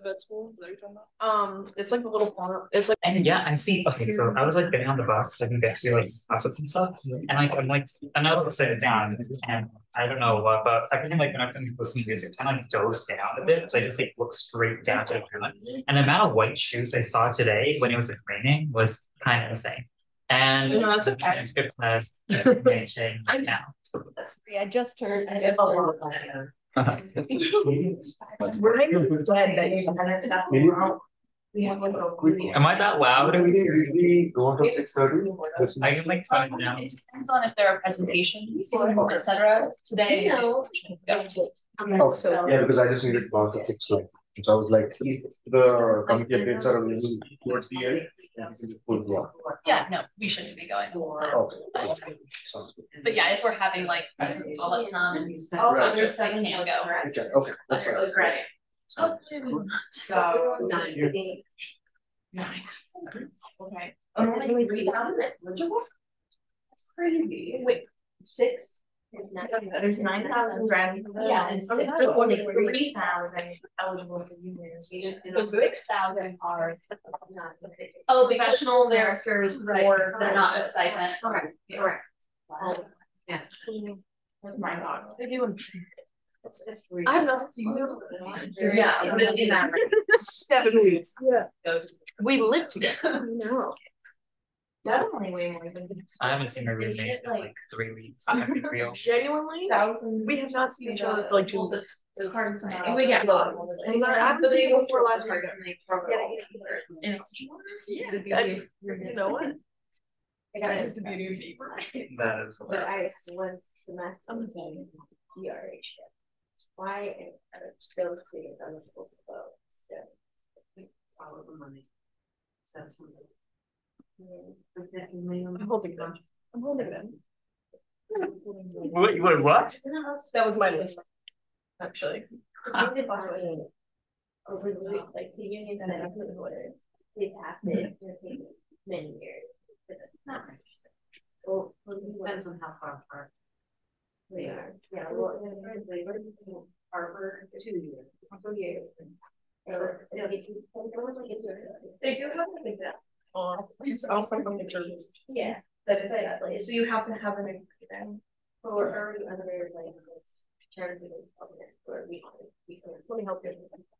vet school that you're talking about? It's like the little farm. It's like And yeah, I see. Okay, so I was like getting on the bus so I can get to like classes and stuff. And like I'm like, and I was like sitting down and I don't know what, but everything like when I'm listening to music, kind of like dozed down a bit. So I just like looked straight down to the ground. And the amount of white shoes I saw today when it was like raining was kind of insane. And No, that's the okay. transcript class finishing now. I just turned. I just We're maybe dead that you we have like a Am I that loud? We usually go until 6:30. I can like tone it down. It depends on if there are presentations, etc. Today, Oh, yeah, because I just needed to bounce at 6. So I was like, if the committee updates are available towards the end, yeah, no, we shouldn't be going. Okay. Sounds good. But yeah, if we're having like, I'll let them and others that can go. Okay, that's right. Great. So 9. 9. Okay. Only 3,000 eligible? That's crazy. Wait, 6? There's 9,000 graduates. Yeah, and only 3,000 eligible for unions. So 6,000 are. Oh, professional barristers, or they're not a stipend. Correct. Correct. Yeah. Oh my God. They do. I have nothing to do. Yeah, I'm gonna do that. 7 weeks. Yeah. We live together. No. Definitely way more than. I haven't seen my roommates in like 3 weeks. I'm gonna be real. Genuinely, we have not seen each other for like 2 weeks. And we get low. I haven't seen you before last year. You know what? That is the beauty of paper. That is But I went semester on ERH. Why are those students eligible to vote? Follow the money. That's something. I'm holding it in. I'm holding it in. Wait, what? That was my list, actually. Like the union that I have with lawyers, they've had it to take many years. Not necessarily. Well, it depends on how far apart They are. Yeah, well, it's labor, Harvard, 2 years. 2 years. They do have like that. It's also from the church. Yeah, but it's like, so you have to have an agreement. But we're already under like charity where we can Let me help you.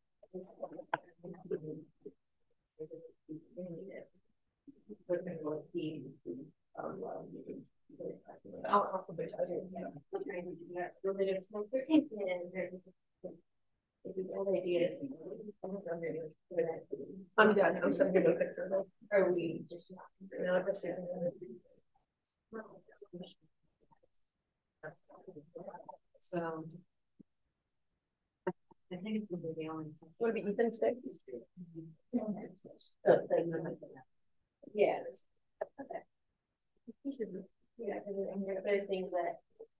I'll alphabetize it. Related to 13 I'm done. I'm sending you a picture though. Or we just No, this isn't. So I think it's the only. Would it be Ethan today? yeah. Okay. Yeah, and there are things that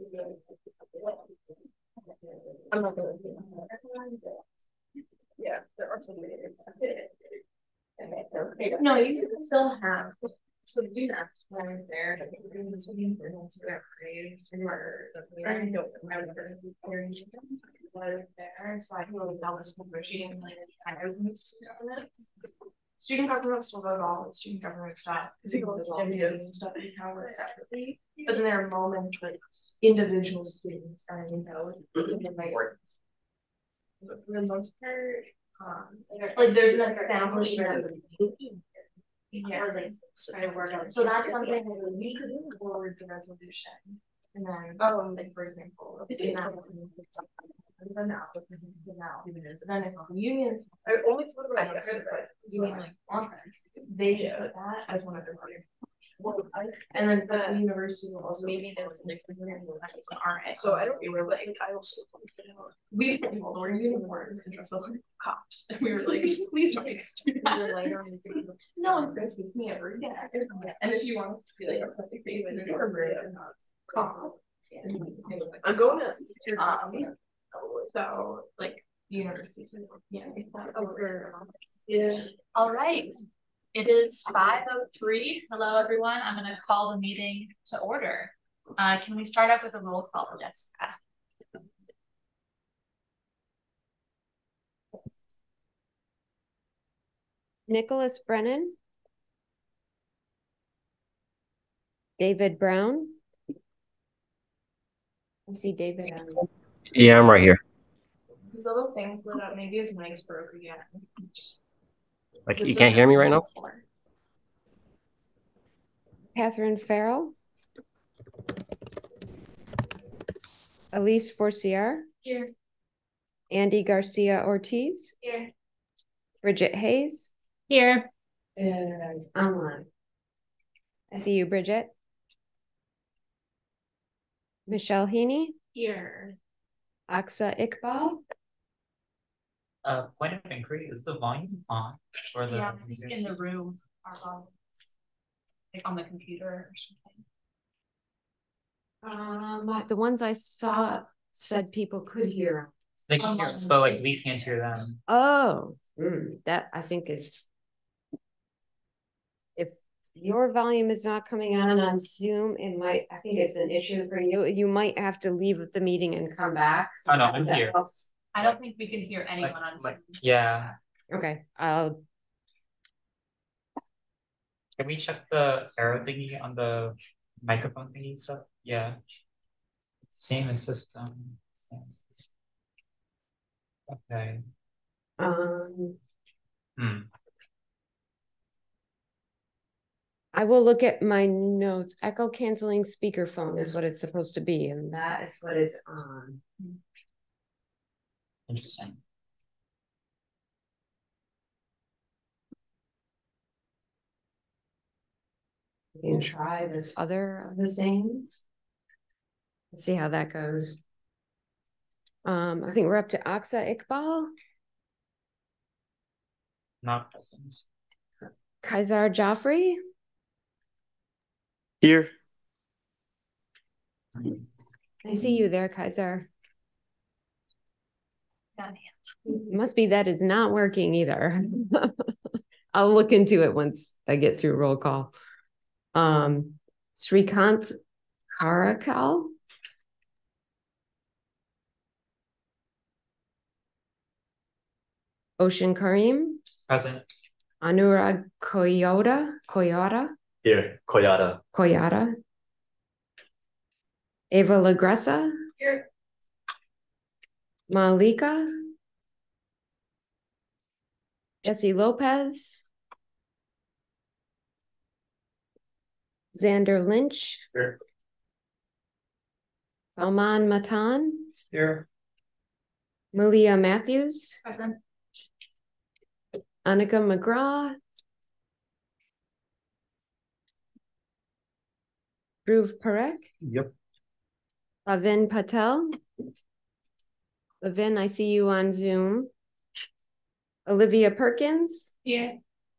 I'm not going to. Yeah, there are some ways. No, you can still have. So do that when there, between their praise or I don't remember was there, so I can really tell this negotiating like student government still vote all student government stuff. Stuff and how we're separately. But then there are moments that individual students are in my work. But for the most part, like there's an establishment. Yeah, try to work out. So that's something that we could move forward the resolution. And then, like for example, then if the unions, I only thought about it yesterday. you mean like conference, they put that as one of their projects. And then the university will also maybe there was like RA. So I don't remember. I also We were uniforms and dressed up like cops, and we were like, please don't make us do that. No one goes with me ever. Yeah. And if you want us to be like a perfect face in the dorm room, cop. I'm going to. So like the university. Yeah. Yeah. All right. It is 5:03. Hello, everyone. I'm going to call the meeting to order. Can we start off with a roll call, Jessica? Nicholas Brennan. David Brown. I see David. Yeah, I'm right here. Little things lit up. Maybe his mic's broke again. Like, you can't hear me right now? Catherine Farrell. Elise Forcier. Here. Andy Garcia Ortiz. Here. Bridget Hayes. Here. Online. I see you, Bridget. Michelle Heaney. Here. Aksa Iqbal. Point of inquiry, is the volume on or the It's in the room, our volumes. Like on the computer or something. The ones I saw said people could hear. They can hear us, but like we can't hear them. Oh, that I think is, if your volume is not coming on Zoom, it might, I think it's an issue for you. You might have to leave the meeting and come back. So Oh no, I'm here. helps. I don't think we can hear anyone on Zoom. Yeah. Okay, Can we check the arrow thingy on the microphone thingy stuff? Yeah. Same as system. Okay. I will look at my notes. Echo canceling speakerphone is what it's supposed to be, and that is what it's on. Interesting. You can try this other of the same. Let's see how that goes. I think we're up to Aksa Iqbal. Not present. Kaisar Jaffrey. Here. I see you there, Kaisar. Must be that is not working either. I'll look into it once I get through roll call. Srikanth Karakal. Ocean Karim. Present. Anurag Koyata. Here. Koyata. Eva Lagressa. Here. Malika. Jesse Lopez. Xander Lynch. Here. Salman Matan. Here. Malia Matthews. Present. Annika McGraw. Dhruv Parekh. Yep. Lavin Patel. Lavin, I see you on Zoom. Olivia Perkins. Here.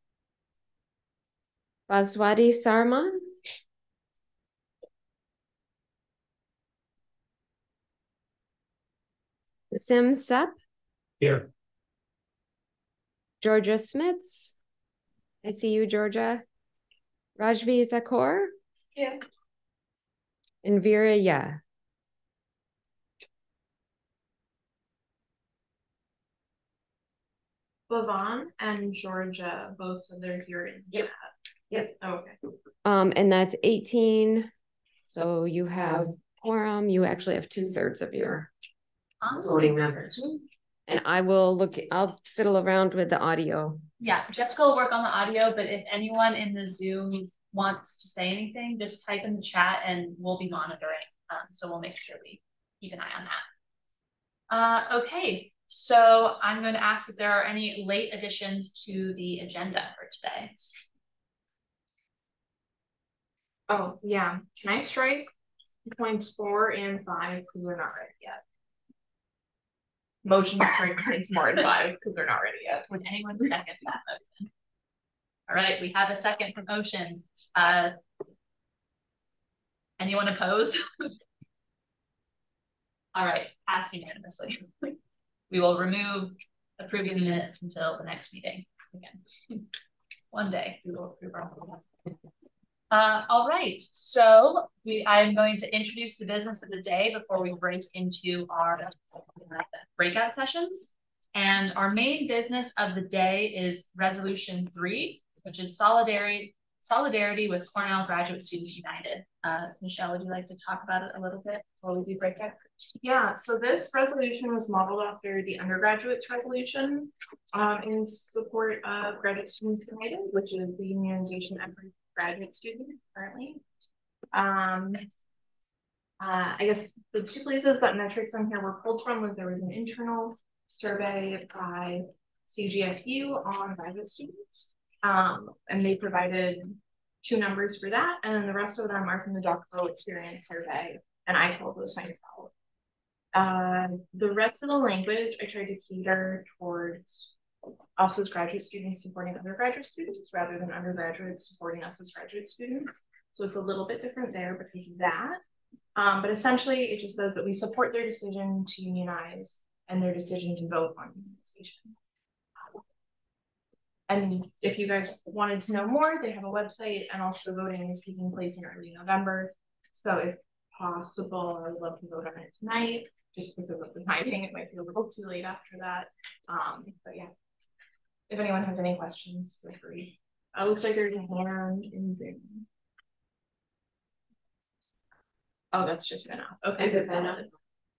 Baswati Sarma. Sim Sep. Here. Georgia Smits. I see you, Georgia. Rajvi Zakor. Yeah. And Vera, yeah. Bhavan and Georgia both said they're here in chat. Yep. Okay. And that's 18. So you have quorum. You actually have 2/3 of your voting members. And I'll fiddle around with the audio. Yeah, Jessica will work on the audio, but if anyone in the Zoom wants to say anything, just type in the chat and we'll be monitoring. So we'll make sure we keep an eye on that. Okay, so I'm going to ask if there are any late additions to the agenda for today. Oh, yeah. Can I strike points 4 and 5 because they're not ready yet? Motion to strike points 4 and 5 because they're not ready yet. Would anyone second that motion? All right, we have a second promotion. Anyone opposed? All right, passed unanimously. We will remove approving the minutes until the next meeting. Again, one day we will approve our minutes. All right, so I'm going to introduce the business of the day before we break into our breakout sessions. And our main business of the day is Resolution 3, which is solidarity with Cornell Graduate Students United. Michelle, would you like to talk about it a little bit before we do breakout? Yeah, so this resolution was modeled after the undergraduates resolution in support of Graduate Students United, which is the unionization effort for graduate students currently. I guess the two places that metrics on here were pulled from was there was an internal survey by CGSU on graduate students, and they provided 2 numbers for that, and then the rest of them are from the doctoral experience survey, and I pulled those myself. The rest of the language I tried to cater towards us as graduate students supporting undergraduate students rather than undergraduates supporting us as graduate students. So it's a little bit different there because of that. But essentially it just says that we support their decision to unionize and their decision to vote on unionization. And if you guys wanted to know more, they have a website, and also voting is taking place in early November. So if possible, I would love to vote on it tonight, just because of the timing. It might be a little too late after that. But yeah, if anyone has any questions, feel free. It looks like there's a hand in Zoom. Oh, that's just been up. Okay. Is it been up?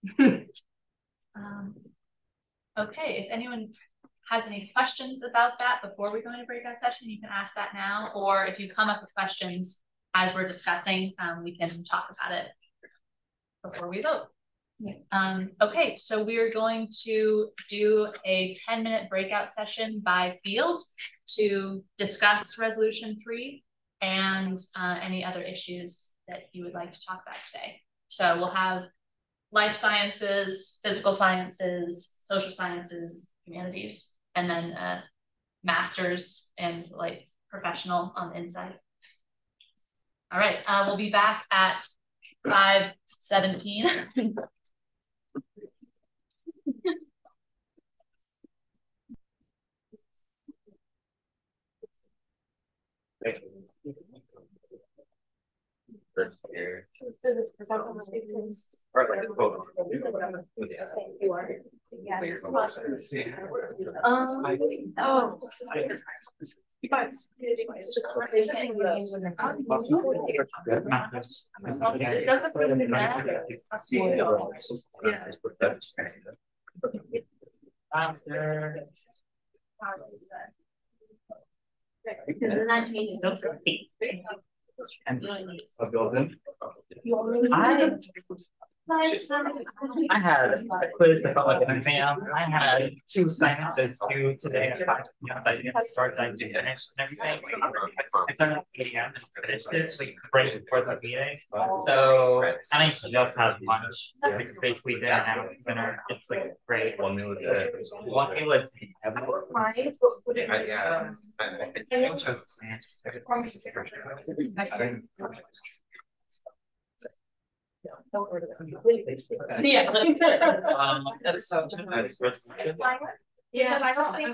Okay, if anyone has any questions about that before we go into breakout session, you can ask that now, or if you come up with questions as we're discussing, we can talk about it before we vote. Okay, so we are going to do a 10-minute breakout session by field to discuss Resolution 3 and any other issues that you would like to talk about today. So we'll have life sciences, physical sciences, social sciences, humanities, and then masters and like professional on the inside. All right, we'll be back at 5:17. I had a quiz that felt like an exam. I had 2 assignments due today at 5 p.m. I didn't start, I did finish and everything. I started at 8 a.m. and finished it like right before the meeting. So, and I just had lunch. It's like basically dinner. It's like great. One meal a day. One meal a day. Yeah. That's so yeah, I don't think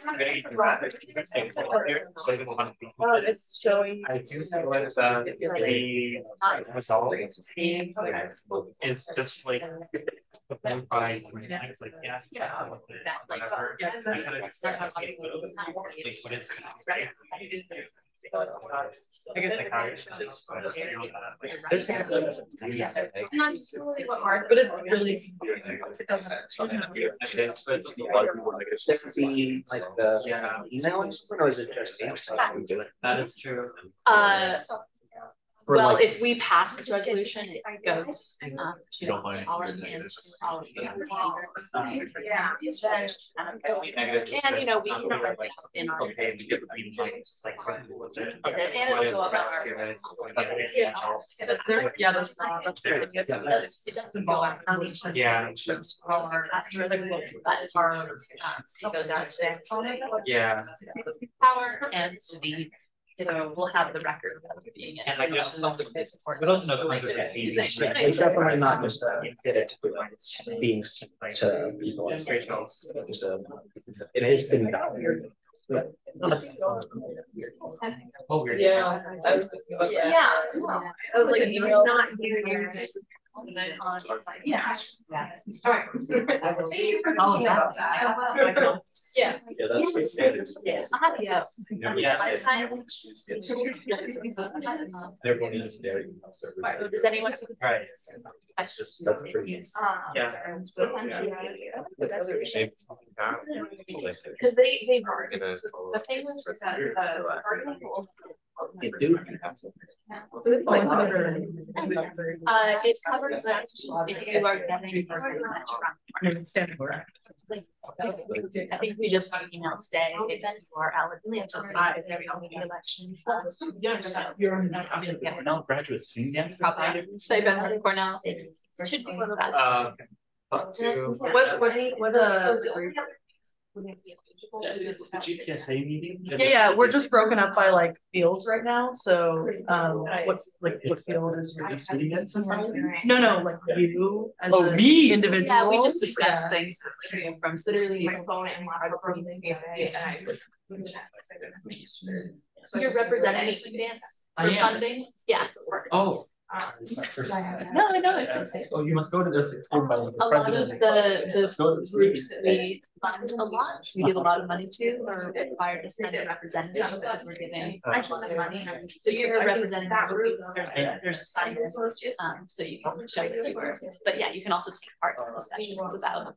it's showing. I do feel like the result is just like the by it's like yeah whatever. I guess the congregation is not really what Mark, but it's really it doesn't. See, like the email or is it just that is true. Well, if we pass this resolution, it goes to all of you. Yeah. And you know, we can write it in our and it'll go up our it doesn't go out on each yeah. It goes out to Yeah. power and to the we'll have the record of being it. And like there's something but also no it's definitely not just did it being sent to people. Just it has been done. Oh, weird. Yeah. I was like, you're not here. Yeah. All right. Thank you for thinking about that. Yeah. Yeah, that's pretty standard. Yeah, I'll have you. Yeah. Life science. Everyone is there. Does anyone? Right. That's just, that's pretty. Yeah. Because they the thing was for that You do. It covers that if you are getting. I think we just got an email today. It's our eligible to every election. Cornell graduate student dance. Probably. Stipend for Cornell. It should be one of that. Talk to. Is this the GPSA meeting? Yeah, we're just broken up by like fields right now, so what field is your Student dance or something? No, like you as Oh, an me? individual. Yeah, we just discussed Yeah. things from Literally my phone and So you're representing swing dance I for am. funding? Yeah. Oh. No, I know it's Oh, you must go to this. a lot of the groups that we fund a lot, we give a lot of money to, are required to send a representative because we're giving a lot of money. So you're representing that group, there's a sign so you can show that you were, but yeah, you can also take part in discussions about.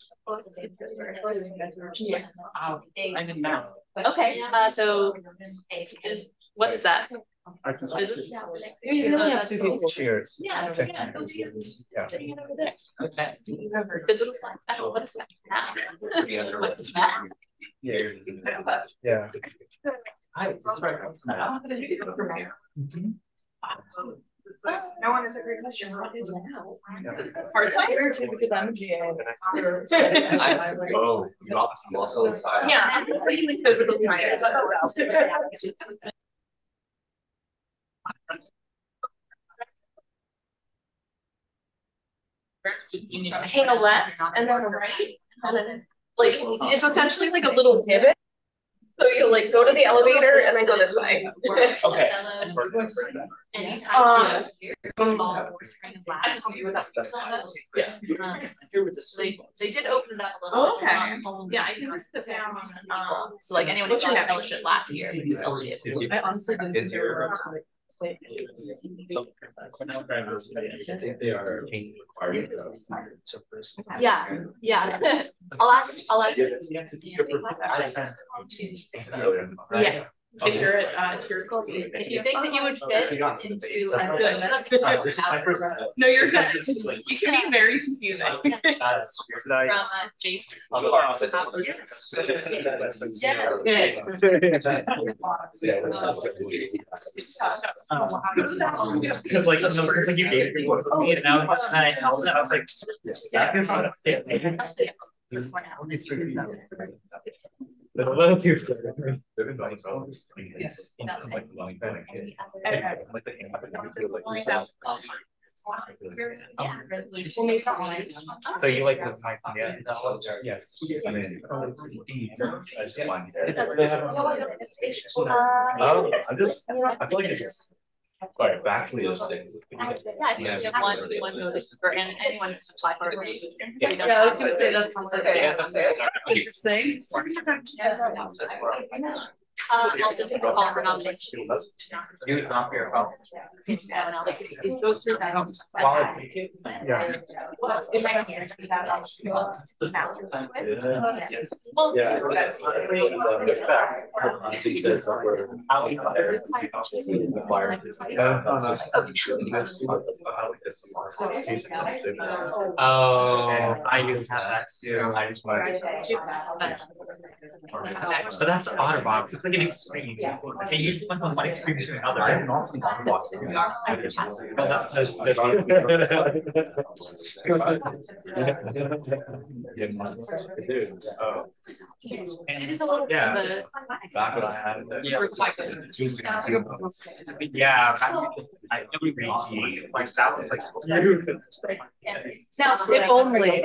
Yeah. I'm in now. Okay, so what is that? Is it? You really have two people. Cheers. Yeah. Okay. Yeah. Go do Yeah. over there. Okay. Physical science. Oh, what is that? What's that? Yeah. Hi. No one has a great question. What is now? Part-time because I'm a GA. Oh, you also inside. Yeah, I'm just in physical science. Hang a left and then a right, and then like it's essentially like a little pivot. So you like go to the elevator and then go this way. Okay. Anytime. They did open it up a little. Oh, okay. Yeah, I can just put down. So like anyone who didn't know shit last year, but still did. I honestly didn't hear. Cornell graduates, I think they are required. Yeah, yeah. I'll ask. Yeah. If you're at tier school. If you think that you would fit into a Good. that's No, you're good. You can be very confusing. from Jason. Because like, no, because like you gave me what for me, and now I held it, I was like, that is not a statement. A little too scary. So you like the type, yeah? Yes. Oh, I'm just, I feel like it's quite factually those things. yeah, I think you have one notice for anyone to apply for it. Yeah, I was gonna say that's interesting. I'll just call for nomination. You not for your phone. It goes through that. While it's making. Yeah. Well, it's in my hand. Well, Yeah. The fact, I think that's what we're. Oh, I used to have that too. I just wanted. So that's the otter box. It's like an extreme. It usually went from one extreme to another. I have not seen otter box. But that's it is a little bit of a. That's what I had. Yeah, I never really like that was like huge. Now, If only.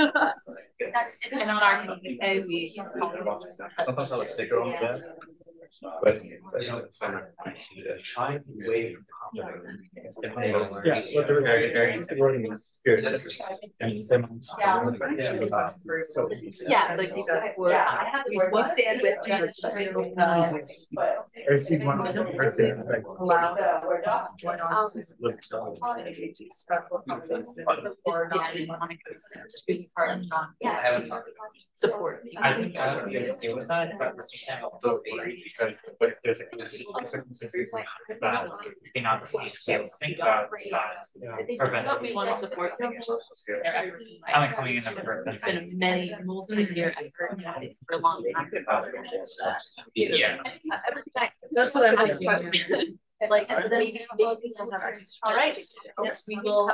That's, and on our, we. Sometimes I'll have a sticker on the bed. But you know, it's kind of shy away from confidence. Yeah, what they're very integrating is spirit. And some- Yeah, it's like you guys were, I have to stand with I see one person like support. I think I would be okay with that, but this is kind of a little worried because if there's a consistency that you cannot think about that prevents. We want to support their effort. I'm like coming in for It's been a many multi-year effort for a long time. Yeah. That's what I'm doing. Like, and then maybe all right, yes, we will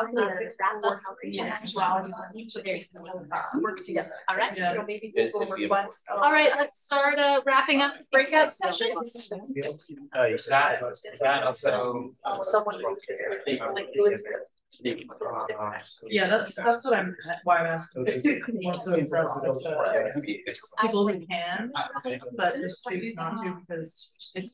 work together, all right? Maybe we'll request. All right, let's start wrapping up breakout sessions. Someone. Yeah, that's what I'm, why I'm asking. People who can, but just choose not to because it's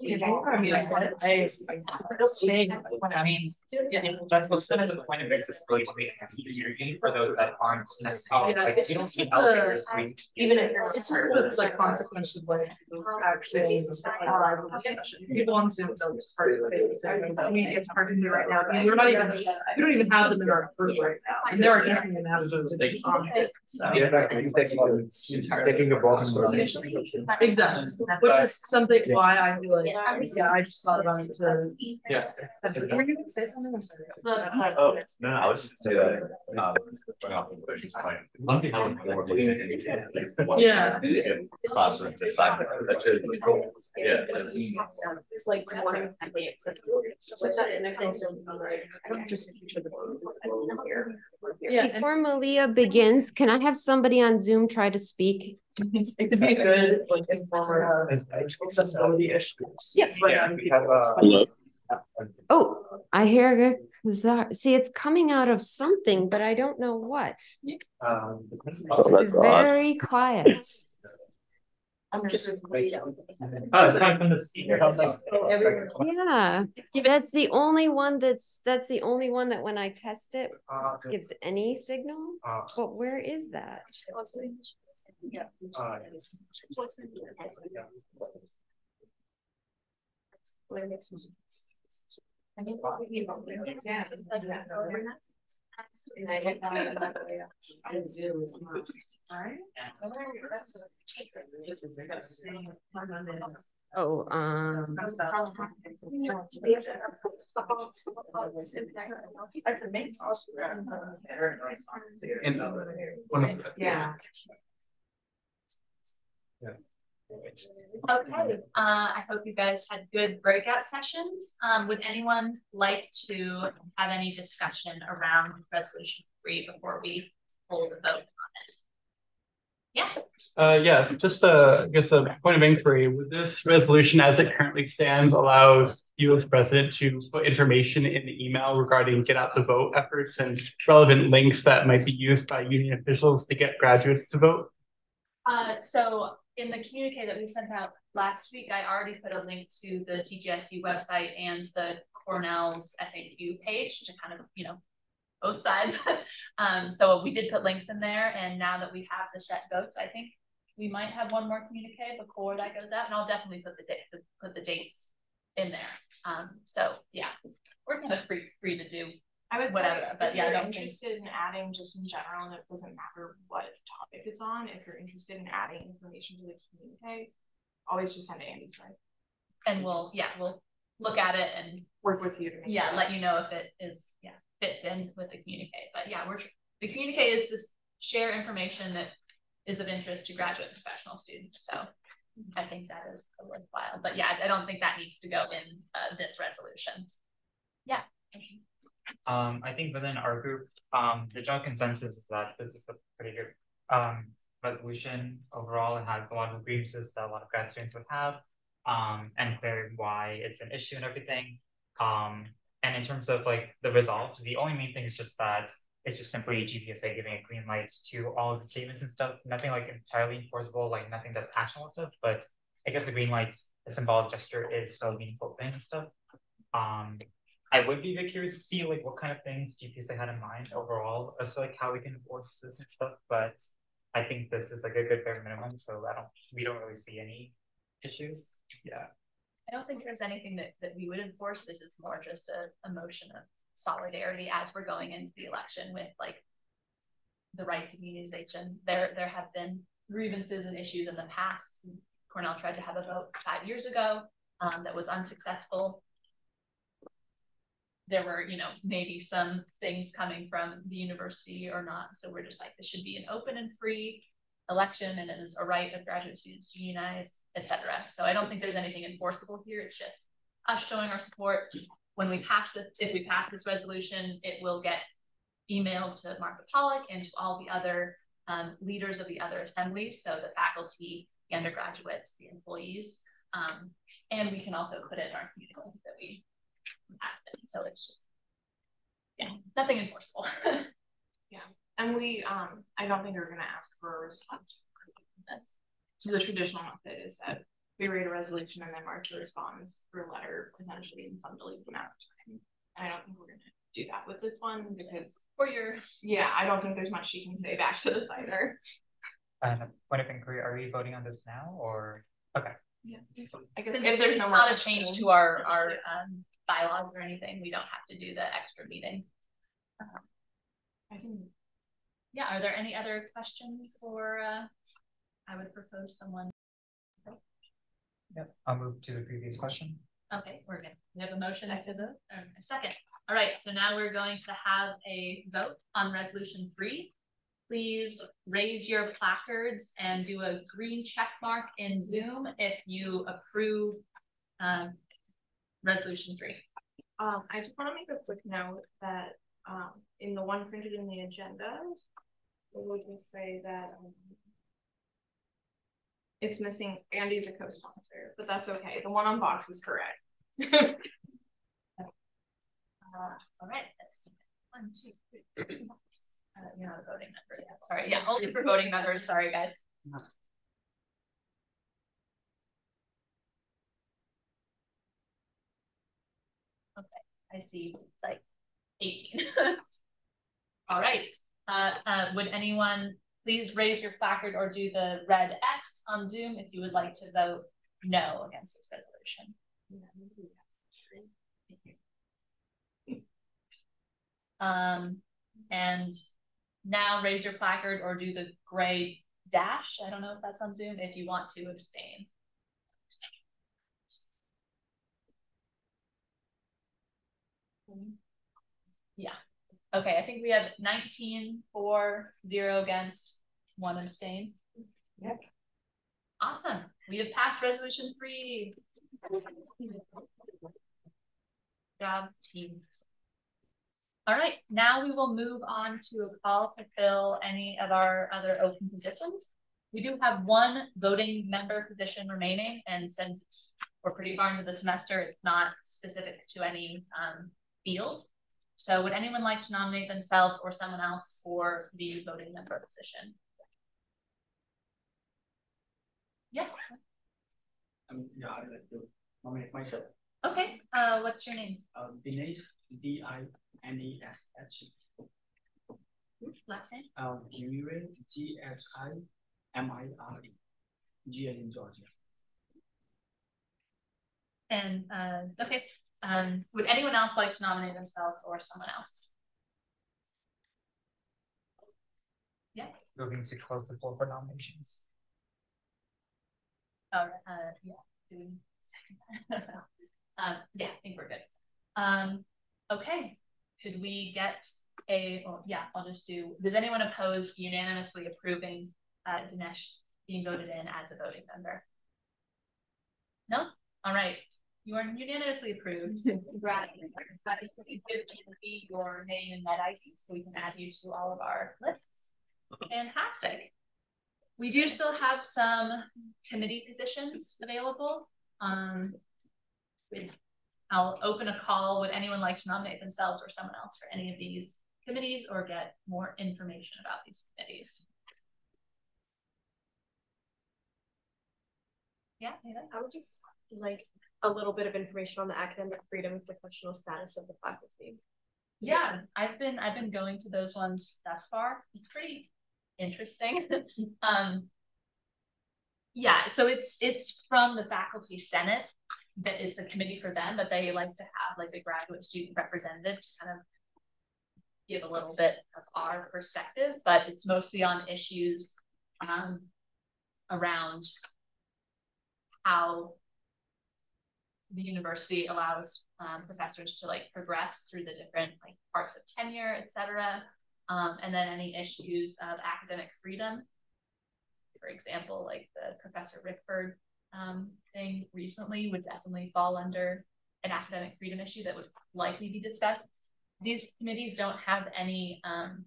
I mean, that's what's kind of the point of this is really to make it easier for those that aren't necessarily like you don't see elevators. Even if it's like consequences like actually people on Zoom don't just participate. I mean, it's hard to do right now. I mean, we don't even have them in our group right now. And there are definitely managers that they on it. So Taking a box for exactly, which is something why I feel like I just thought about it to. Yeah. Were you gonna say something? Oh, no, I was just gonna say that, going off of the question's point. Love to have more leading. Yeah. Classroom, that should be cool. Yeah. It's like one of the accessible. So I don't just feature the here. Yeah. Before Malia begins, can I have somebody on Zoom try to speak? It could be a good, like, informative accessibility issues. Yeah. We have Hello. Oh, I hear see, it's coming out of something, but I don't know what. Oh, It's that's odd. very quiet. I'm just. Oh, it's coming from the speaker. Yeah, that's the only one that when I test it gives any signal. But where is that? Yeah. Oh, Yeah. Okay, I hope you guys had good breakout sessions. Would anyone like to have any discussion around resolution 3 before we hold a vote on it? Yeah. Yes, just I guess a point of inquiry. Would this resolution as it currently stands allows you as president to put information in the email regarding get out the vote efforts and relevant links that might be used by union officials to get graduates to vote? So in the communique that we sent out last week, I already put a link to the CGSU website and the Cornell's FAQ page to kind of, both sides. So we did put links in there, and now that we have the set votes, I think we might have one more communique before that goes out, and I'll definitely put the dates in there. So yeah, we're kind of free to do I would whatever, say but yeah, if I you're don't think interested in adding just in general, and it doesn't matter what topic it's on, if you're interested in adding information to the communique, always just send it Andy's way. and we'll look at it and Work with you to make let you know if it is fits in with the communique. But yeah, the communique is to share information that is of interest to graduate and professional students. So I think that is worthwhile. But yeah, I don't think that needs to go in this resolution. Yeah. I think within our group, the general consensus is that this is a pretty good resolution overall. It has a lot of grievances that a lot of grad students would have, and clear why it's an issue and everything. And in terms of like the resolve, the only main thing is just that it's just simply GPSA giving a green light to all of the statements and stuff. Nothing like entirely enforceable, like nothing that's actionable stuff, but I guess the green light a symbolic gesture is still a meaningful thing and stuff. I would be very curious to see like what kind of things GPSA had in mind overall as to like how we can enforce this and stuff, but I think this is like a good bare minimum, so we don't really see any issues. Yeah. I don't think there's anything that we would enforce. This is more just a motion of solidarity as we're going into the election with like the rights of unionization. There have been grievances and issues in the past. Cornell tried to have a vote 5 years ago that was unsuccessful. There were, maybe some things coming from the university or not. So we're just like, this should be an open and free election, and it is a right of graduate students to unionize, etc. So I don't think there's anything enforceable here. It's just us showing our support. When we pass this, if we pass this resolution, it will get emailed to Martha Pollack and to all the other leaders of the other assemblies, so the faculty, the undergraduates, the employees, and we can also put it in our community that we passed it. So it's just, nothing enforceable. Yeah, and we, I don't think we're going to ask for a response from this. So the traditional method is that we read a resolution and then Martha responds through a letter, potentially in some delayed amount of time. I don't think we're going to do that with this one because I don't think there's much she can say back to this either. Point of inquiry, are we voting on this now or okay? Yeah, I guess if there's no not a change to our bylaws or anything, we don't have to do the extra meeting. Are there any other questions, or I would propose someone. Yep, I'll move to the previous question. Okay, we're good. We have a motion to vote. A second. All right, so now we're going to have a vote on resolution 3. Please raise your placards and do a green check mark in Zoom if you approve resolution 3. I just want to make a quick note that in the one printed in the agenda, it would just say that it's missing Andy's a co-sponsor, but that's okay. The one on box is correct. All right, that's 1, 2, 3. You're not a voting member yet. Sorry. Yeah, only for voting members. Sorry, guys. Okay, I see like 18. All right. Would anyone please raise your placard or do the red X on Zoom if you would like to vote no against this resolution? And now raise your placard or do the gray dash. I don't know if that's on Zoom if you want to abstain. Yeah. Okay, I think we have 19 for, 0 against, 1 abstain. Yep. Awesome. We have passed resolution 3. Good job, team. All right, now we will move on to a call to fill any of our other open positions. We do have 1 voting member position remaining, and since we're pretty far into the semester, it's not specific to any field. So would anyone like to nominate themselves or someone else for the voting member position? Yeah. I'd like to nominate myself. Okay, what's your name? Dinesh, D-I-N-E-S-H. Last name? Gimire, G-H-I-M-I-R-E. G as in Georgia. And okay, would anyone else like to nominate themselves or someone else? Yeah. Moving to close the floor for nominations. Oh, yeah. Yeah, I think we're good. Okay, could we get I'll just do, does anyone oppose unanimously approving Dinesh being voted in as a voting member? No? All right, you are unanimously approved. Congratulations. Please give me your name and med ID so we can add you to all of our lists. Fantastic. We do still have some committee positions available. I'll open a call. Would anyone like to nominate themselves or someone else for any of these committees or get more information about these committees? Yeah. I would just like a little bit of information on the academic freedom and professional status of the faculty. Yeah, I've been going to those ones thus far. It's pretty interesting. Yeah, so it's from the faculty senate, that it's a committee for them, but they like to have like a graduate student representative to kind of give a little bit of our perspective, but it's mostly on issues around how the university allows professors to like progress through the different like parts of tenure, etc. And then any issues of academic freedom. For example, like the Professor Rickford thing recently would definitely fall under an academic freedom issue that would likely be discussed. These committees don't have any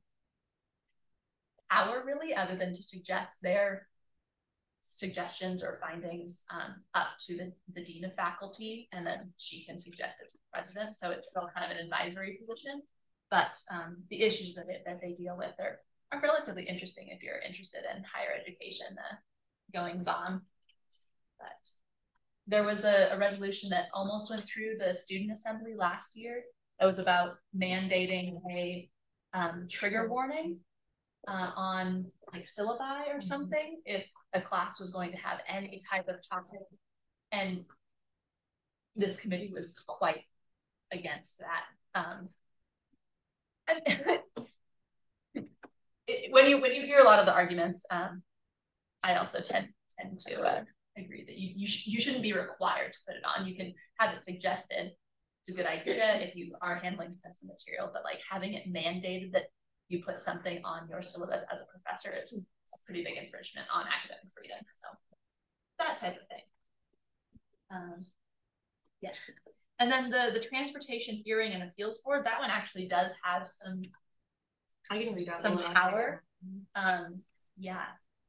power really, other than to suggest their suggestions or findings up to the dean of faculty, and then she can suggest it to the president. So it's still kind of an advisory position, but the issues that they deal with are relatively interesting if you're interested in higher education goings on. But there was a resolution that almost went through the student assembly last year that was about mandating a trigger warning on like syllabi or something if a class was going to have any type of topic, and this committee was quite against that. When you hear a lot of the arguments, I also tend to agree that you shouldn't be required to put it on. You can have it suggested. It's a good idea if you are handling testing material, but like having it mandated that you put something on your syllabus as a professor is a pretty big infringement on academic freedom. So that type of thing. Yes. And then the Transportation Hearing and Appeals Board, that one actually does have some power. Yeah.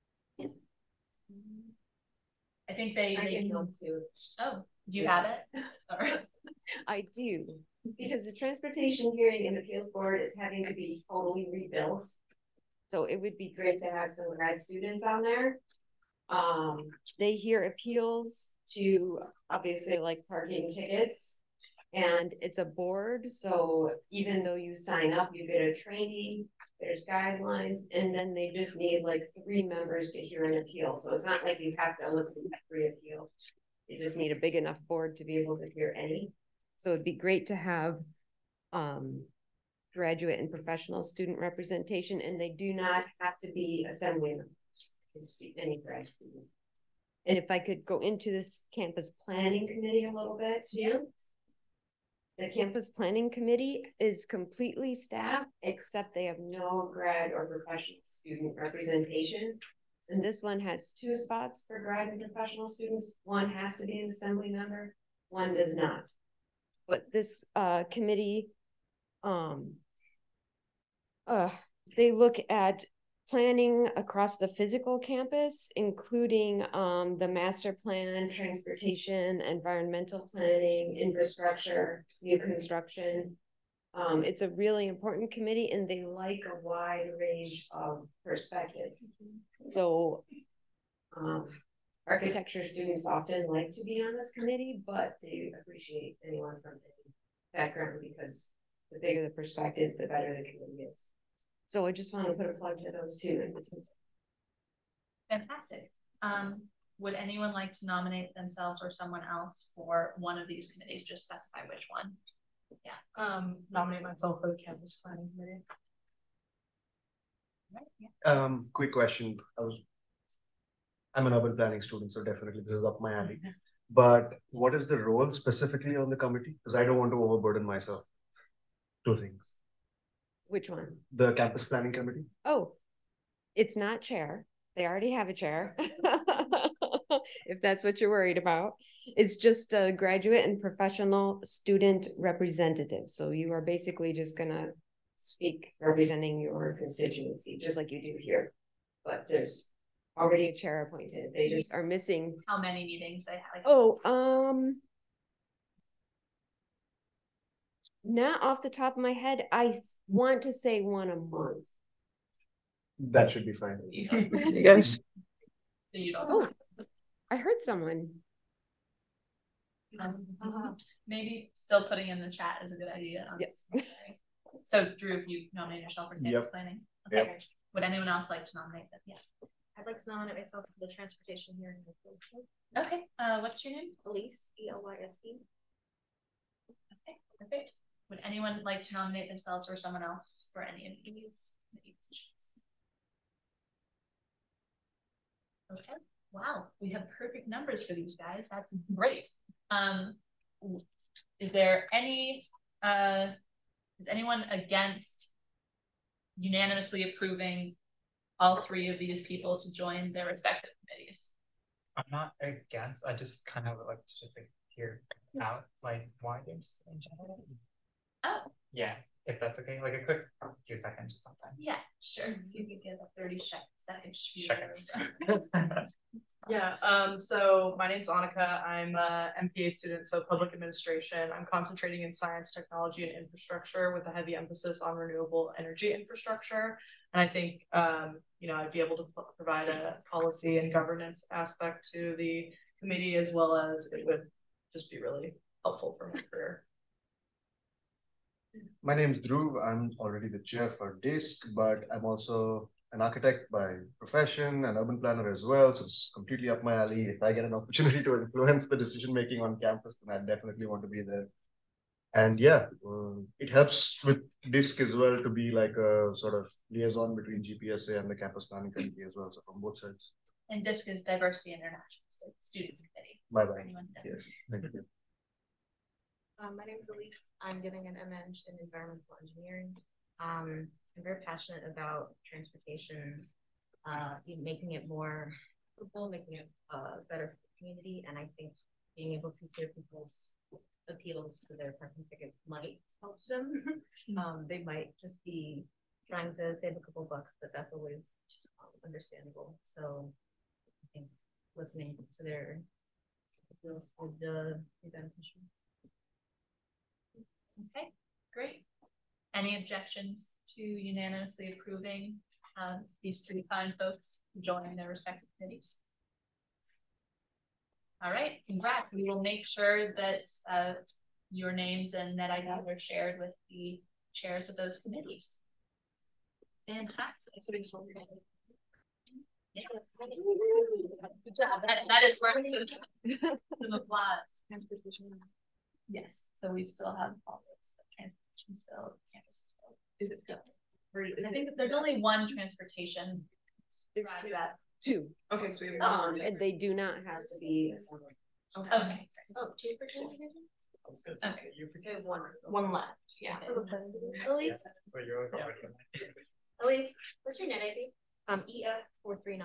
I think they too. Oh, do you have it? I do, because the Transportation Hearing and Appeals Board is having to be totally rebuilt. So it would be great to have some grad students on there. They hear appeals to obviously like parking tickets, and it's a board. So even though you sign up, you get a training, there's guidelines, and then they just need like 3 members to hear an appeal. So it's not like you have to listen to every appeal. You just need a big enough board to be able to hear any. So it'd be great to have graduate and professional student representation, and they do not have to be assembly members. It can just be any grad student. And if I could go into this campus planning committee a little bit too. The campus planning committee is completely staffed, except they have no grad or professional student representation. And this one has 2 spots for grad and professional students. One has to be an assembly member, one does not. But this committee, they look at planning across the physical campus, including the master plan, transportation, environmental planning, infrastructure, new construction. It's a really important committee, and they like a wide range of perspectives. So architecture students often like to be on this committee, but they appreciate anyone from any background, because the bigger the perspective, the better the committee is. So I just want to put a plug to those 2 in particular. Fantastic. Would anyone like to nominate themselves or someone else for one of these committees? Just specify which one. Yeah. Nominate myself for the campus planning committee. Right, yeah. Quick question. I'm an urban planning student, so definitely this is up my alley. But what is the role specifically on the committee? Because I don't want to overburden myself. 2 things. Which one? The campus planning committee. Oh, it's not chair. They already have a chair. If that's what you're worried about. It's just a graduate and professional student representative. So you are basically just gonna speak representing your constituency, just like you do here. But there's already a chair appointed. They just are missing. How many meetings they have? Oh, not off the top of my head. I want to say 1 a month. That should be fine. You guys. So you don't. Oh, I heard someone. Maybe still putting in the chat is a good idea. Yes. So Drew, you nominate yourself for campus planning. Okay. Yep. Would anyone else like to nominate them? Yeah. I'd like to nominate myself for the transportation hearing. Okay. What's your name? Elise, ELYSE. Okay. Perfect. Would anyone like to nominate themselves or someone else for any of these positions? Okay. Wow, we have perfect numbers for these guys. That's great. Is there any is anyone against unanimously approving all three of these people to join their respective committees? I'm not against. I just kind of like to just like hear out like why they're just in general. Oh. Yeah, if that's okay, like a quick few seconds or something. Yeah, sure. You could get a 30 seconds. Yeah, so my name's Annika. I'm a MPA student, so public administration. I'm concentrating in science, technology, and infrastructure with a heavy emphasis on renewable energy infrastructure. And I think, I'd be able to provide a policy and governance aspect to the committee, as well as it would just be really helpful for my career. My name is Dhruv. I'm already the chair for DISC, but I'm also an architect by profession, an urban planner as well. So it's completely up my alley. If I get an opportunity to influence the decision making on campus, then I definitely want to be there. And yeah, it helps with DISC as well to be like a sort of liaison between GPSA and the campus planning committee as well. So from both sides. And DISC is Diversity International Students Committee. Bye-bye. Yes. Thank you. My name is Elise. I'm getting an MN in environmental engineering. I'm very passionate about transportation, making it more affordable, making it better for the community. And I think being able to hear people's appeals to their parking ticket might help them. They might just be trying to save a couple bucks, but that's always understandable. So I think listening to their appeals would be beneficial. Okay, great. Any objections to unanimously approving these three fine folks joining their respective committees? All right, congrats. We will make sure that your names and net IDs are shared with the chairs of those committees. Fantastic. Yeah. Good job. That is worth some applause. Yes, so we still have all this transportation still, campus still. Is it still? I think there's only one transportation. Two. Okay, so we have and they do not have to be. Okay. Oh, two for transportation? Okay. You forget one left. Yeah. Elise, Elise, what's your net ID? EF439.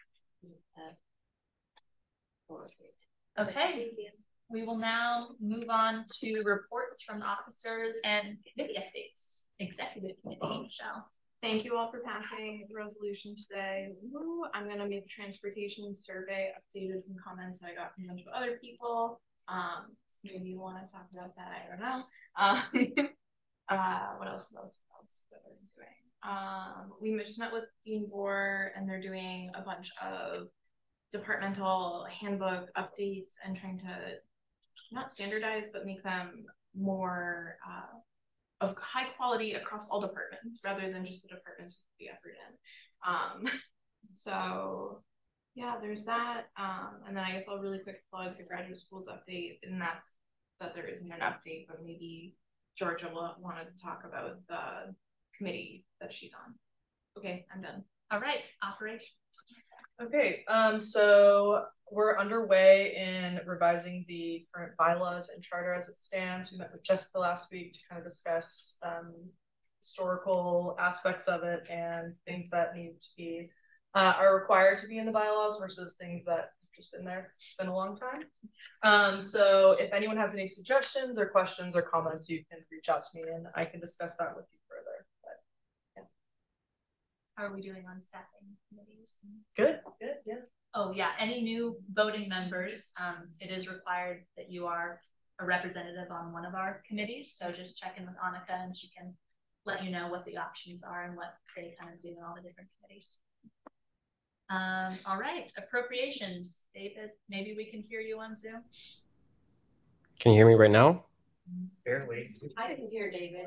Okay. We will now move on to reports from officers and committee updates. Executive Committee, Michelle. Thank you all for passing the resolution today. I'm going to make a transportation survey updated from comments that I got from a bunch of other people. Maybe you want to talk about that. I don't know. What else? What are we doing? We just met with Dean Bohr, and they're doing a bunch of departmental handbook updates and trying to not standardize, but make them more of high quality across all departments rather than just the departments with the effort in. So yeah, there's that. And then I guess I'll really quick plug the graduate schools update, and that's that there isn't an update, but maybe Georgia wanted to talk about the committee that she's on. Okay, I'm done. All right, operations. Okay, so we're underway in revising the current bylaws and charter as it stands. We met with Jessica last week to kind of discuss historical aspects of it and things that need to be are required to be in the bylaws versus things that have just been there. It's been a long time. So if anyone has any suggestions or questions or comments, you can reach out to me and I can discuss that with you further. But, yeah. How are we doing on staffing committees? Good, yeah. Oh yeah, any new voting members, it is required that you are a representative on one of our committees. So just check in with Annika and she can let you know what the options are and what they kind of do in all the different committees. All right, appropriations. David, maybe we can hear you on Zoom. Can you hear me right now? Barely. I didn't hear David.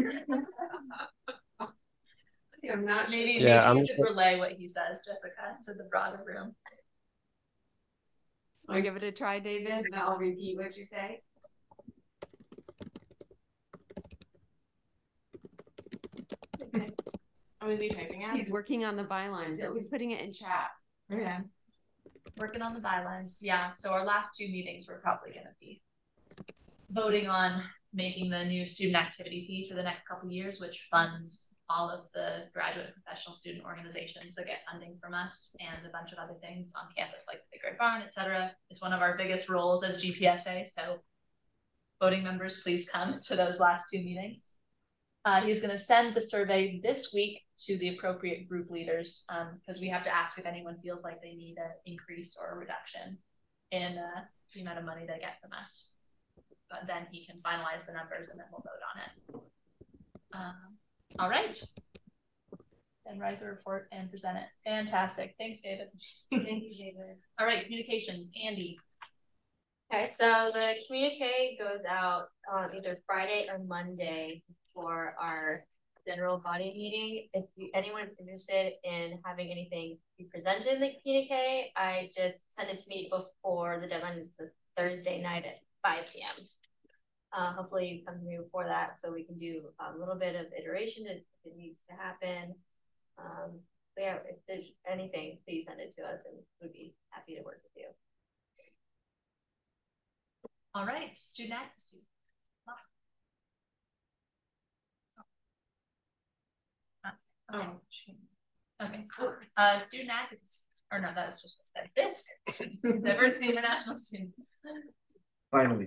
I'm not. Maybe Yeah, you should relay what he says, Jessica, to the broader room. I'll give it a try, David, and I'll repeat what you say. Oh, is he typing it? He's working on the bylines. He's putting it in chat. Okay. Working on the bylines. Yeah. So our last 2 meetings we're probably going to be voting on making the new student activity fee for the next couple of years, which funds all of the graduate and professional student organizations that get funding from us and a bunch of other things on campus, like the Big Red Barn, etc. It's one of our biggest roles as GPSA. So voting members, please come to those last 2 meetings. He's going to send the survey this week to the appropriate group leaders because we have to ask if anyone feels like they need an increase or a reduction in the amount of money they get from us. But then he can finalize the numbers and then we'll vote on it. All right. And write the report and present it. Fantastic. Thanks, David. Thank you, David. All right, communications. Andy. Okay, so the communique goes out on either Friday or Monday for our general body meeting. If anyone's interested in having anything be presented in the communique, I just send it to me before the deadline is the Thursday night at 5 p.m. Hopefully you come to me before that so we can do a little bit of iteration if it needs to happen. But yeah, if there's anything, please send it to us and we'd be happy to work with you. All right, student advocacy. Okay. Student advocacy. Or no, that's just what I said. This diversity international students. Finally.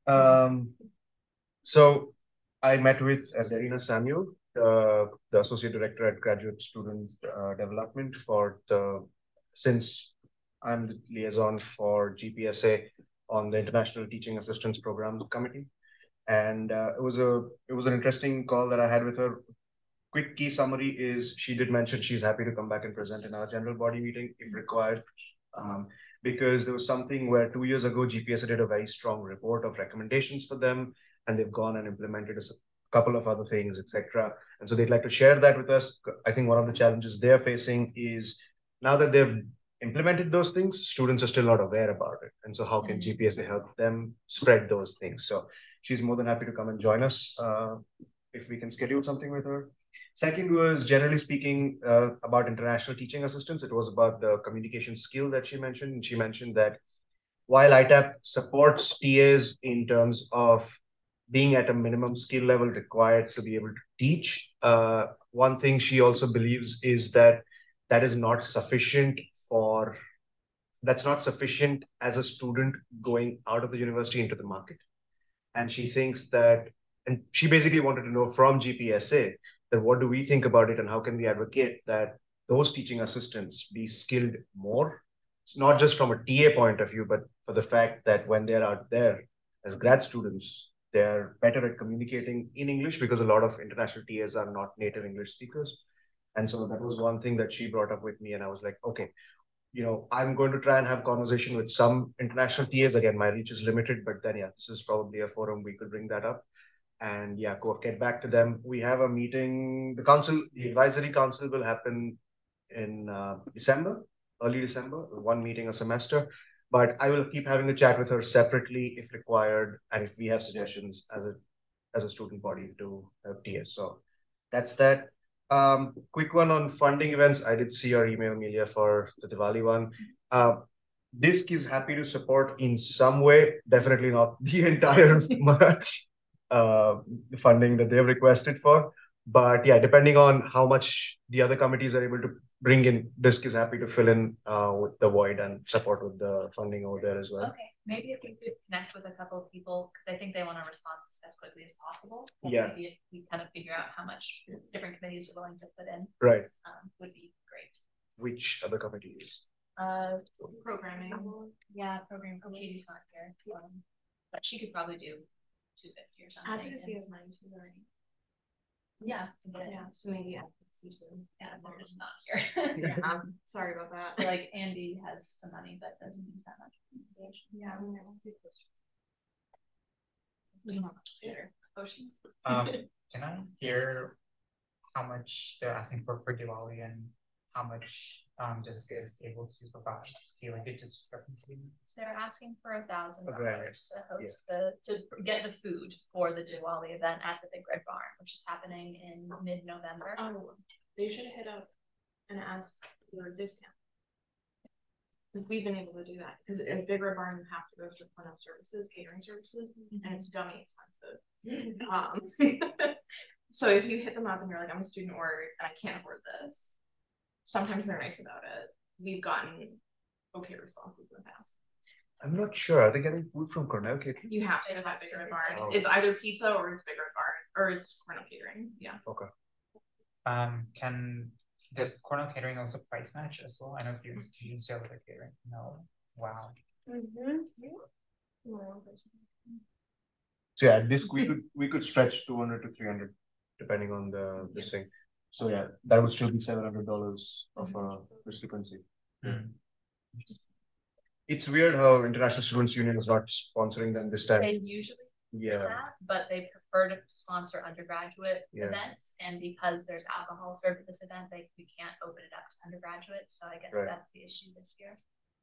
So I met with Darina Samuel, the Associate Director at Graduate Student Development since I'm the liaison for GPSA on the International Teaching Assistance Program Committee. And it was an interesting call that I had with her. Quick key summary is she did mention she's happy to come back and present in our general body meeting if required. Because there was something where 2 years ago, GPSA did a very strong report of recommendations for them, and they've gone and implemented a couple of other things, etc. And so they'd like to share that with us. I think one of the challenges they're facing is now that they've implemented those things, students are still not aware about it. And so how can GPSA help them spread those things? So she's more than happy to come and join us if we can schedule something with her. Second was, generally speaking, about international teaching assistants. It was about the communication skill that she mentioned. And she mentioned that while ITAP supports TAs in terms of being at a minimum skill level required to be able to teach, one thing she also believes is that is not sufficient as a student going out of the university into the market. And she thinks that, and she basically wanted to know from GPSA that what do we think about it and how can we advocate that those teaching assistants be skilled more, not just from a TA point of view, but for the fact that when they're out there as grad students, they're better at communicating in English because a lot of international TAs are not native English speakers. And so that was one thing that she brought up with me. And I was like, okay, I'm going to try and have conversation with some international TAs. Again, my reach is limited, but then, yeah, this is probably a forum we could bring that up. And yeah, get back to them. We have a meeting. The advisory council will happen in early December, one meeting a semester. But I will keep having a chat with her separately if required, and if we have suggestions as a student body to help TS. So that's that. Quick one on funding events. I did see your email, Amelia, for the Diwali one. DISC is happy to support in some way, definitely not the entire funding that they've requested for. But yeah, depending on how much the other committees are able to bring in, DISC is happy to fill in with the void and support with the funding over there as well. Okay, maybe if we could connect with a couple of people, because I think they want a response as quickly as possible. Yeah. Maybe if we kind of figure out how much different committees are willing to put in. Right. Would be great. Which other committees? Programming. Yeah, programming. Katie's not here. But she could probably do 250 or something. Advocacy is 9 too, right? Yeah. So maybe yeah, they're just not here. Sorry about that. Like Andy has some money but doesn't use that much. Yeah, I mean, I don't think this. We don't have a computer. Ocean. Can I hear how much they're asking for Diwali and how much Jessica is able to provide? See like the discrepancy. They're asking for $1,000 to host to get the food for the Diwali event at the Big Red Barn, which is happening in mid-November. Oh, they should hit up and ask for a discount. We've been able to do that because at Big Red Barn you have to go through Cornell Services, catering services, and it's dummy expensive. So if you hit them up and you're like, I'm a student org and I can't afford this, sometimes they're nice about it. We've gotten okay responses in the past. I'm not sure. Are they getting food from Cornell Catering? You have to go to that Big Red Barn. Oh. It's either pizza or it's Big Red Barn or it's Cornell Catering. Yeah. Okay. Does Cornell Catering also price match as well? I know a few institutions do with their catering. No. Wow. So yeah, this we could stretch 200 to 300 depending on this thing. So yeah, that would still be $700 of a discrepancy. It's weird how International Students Union is not sponsoring them this time. They usually do that, but they prefer to sponsor undergraduate events, and because there's alcohol served at this event, we can't open it up to undergraduates. So I guess that's the issue this year.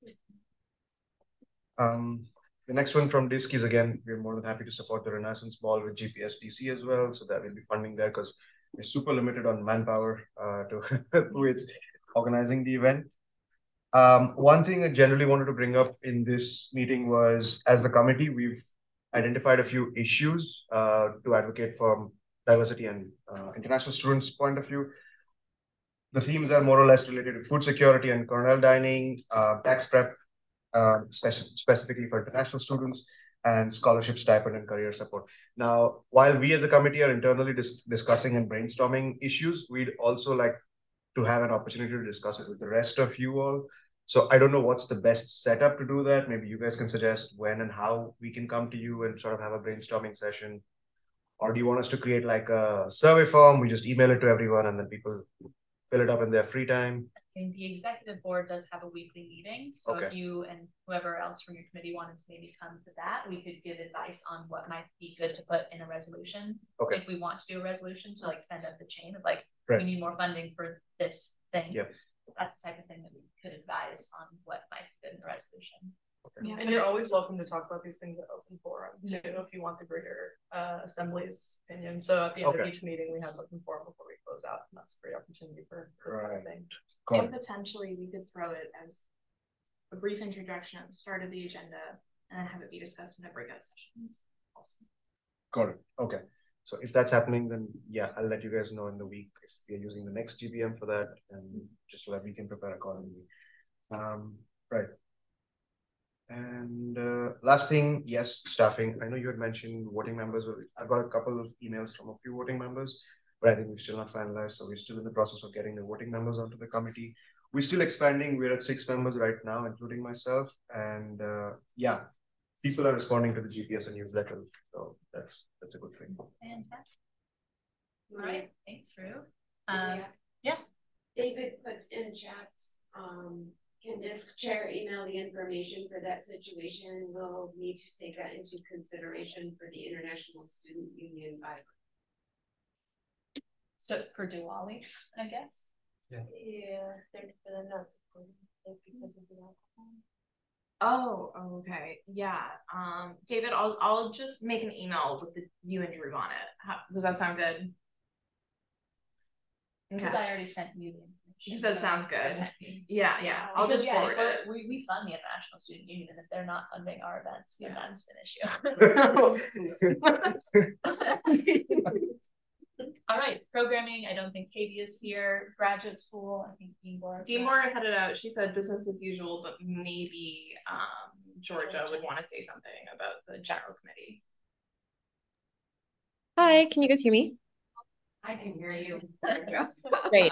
The next one from DISC is, again, we're more than happy to support the Renaissance Ball with GPSDC as well. So that will be funding there because we're super limited on manpower to who is organizing the event. One thing I generally wanted to bring up in this meeting was, as a committee, we've identified a few issues to advocate from diversity and international students' point of view. The themes are more or less related to food security and Cornell dining, tax prep, specifically for international students, and scholarship stipend and career support. Now, while we as a committee are internally discussing and brainstorming issues, we'd also like to have an opportunity to discuss it with the rest of you all. So I don't know what's the best setup to do that. Maybe you guys can suggest when and how we can come to you and sort of have a brainstorming session. Or do you want us to create like a survey form? We just email it to everyone and then people fill it up in their free time. And the executive board does have a weekly meeting. So if you and whoever else from your committee wanted to maybe come to that, we could give advice on what might be good to put in a resolution. If we want to do a resolution to like send up the chain of like, we need more funding for this thing. That's the type of thing that we could advise on what might fit in the resolution. Yeah, and you're always welcome to talk about these things at open forum too, if you want the greater assembly's opinion. So at the end of each meeting, we have open forum before we close out, and that's a great opportunity for thing. And potentially, we could throw it as a brief introduction at the start of the agenda, and then have it be discussed in the breakout sessions. Got it. Okay. So if that's happening, then yeah, I'll let you guys know in the week if we're using the next GBM for that, and just so that we can prepare accordingly. Right. And last thing, yes, staffing. I know you had mentioned voting members. I've got a couple of emails from a few voting members, but I think we've still not finalized. So we're still in the process of getting the voting members onto the committee. We're still expanding. We're at 6 members right now, including myself. And yeah, people are responding to the GPS and newsletters. So that's a good thing. Fantastic. All right. Thanks, Rue. Yeah. David put in chat, can DISC chair email the information for that situation? We'll need to take that into consideration for the International Student Union by. So for Diwali, I guess. Yeah, they're not supporting it because of the alcohol. Oh, okay. Yeah. David, I'll just make an email with the you and Drew on it. Does that sound good? Because I already sent you the information. He said sounds good. Yeah. I'll just forward it. We fund the International Student Union, and if they're not funding our events, then that's an issue. All right, programming. I don't think Katie is here. Graduate school. I think Deemore headed out. She said business as usual, but maybe Georgia would want to say something about the general committee. Hi, can you guys hear me? I can hear you. Great.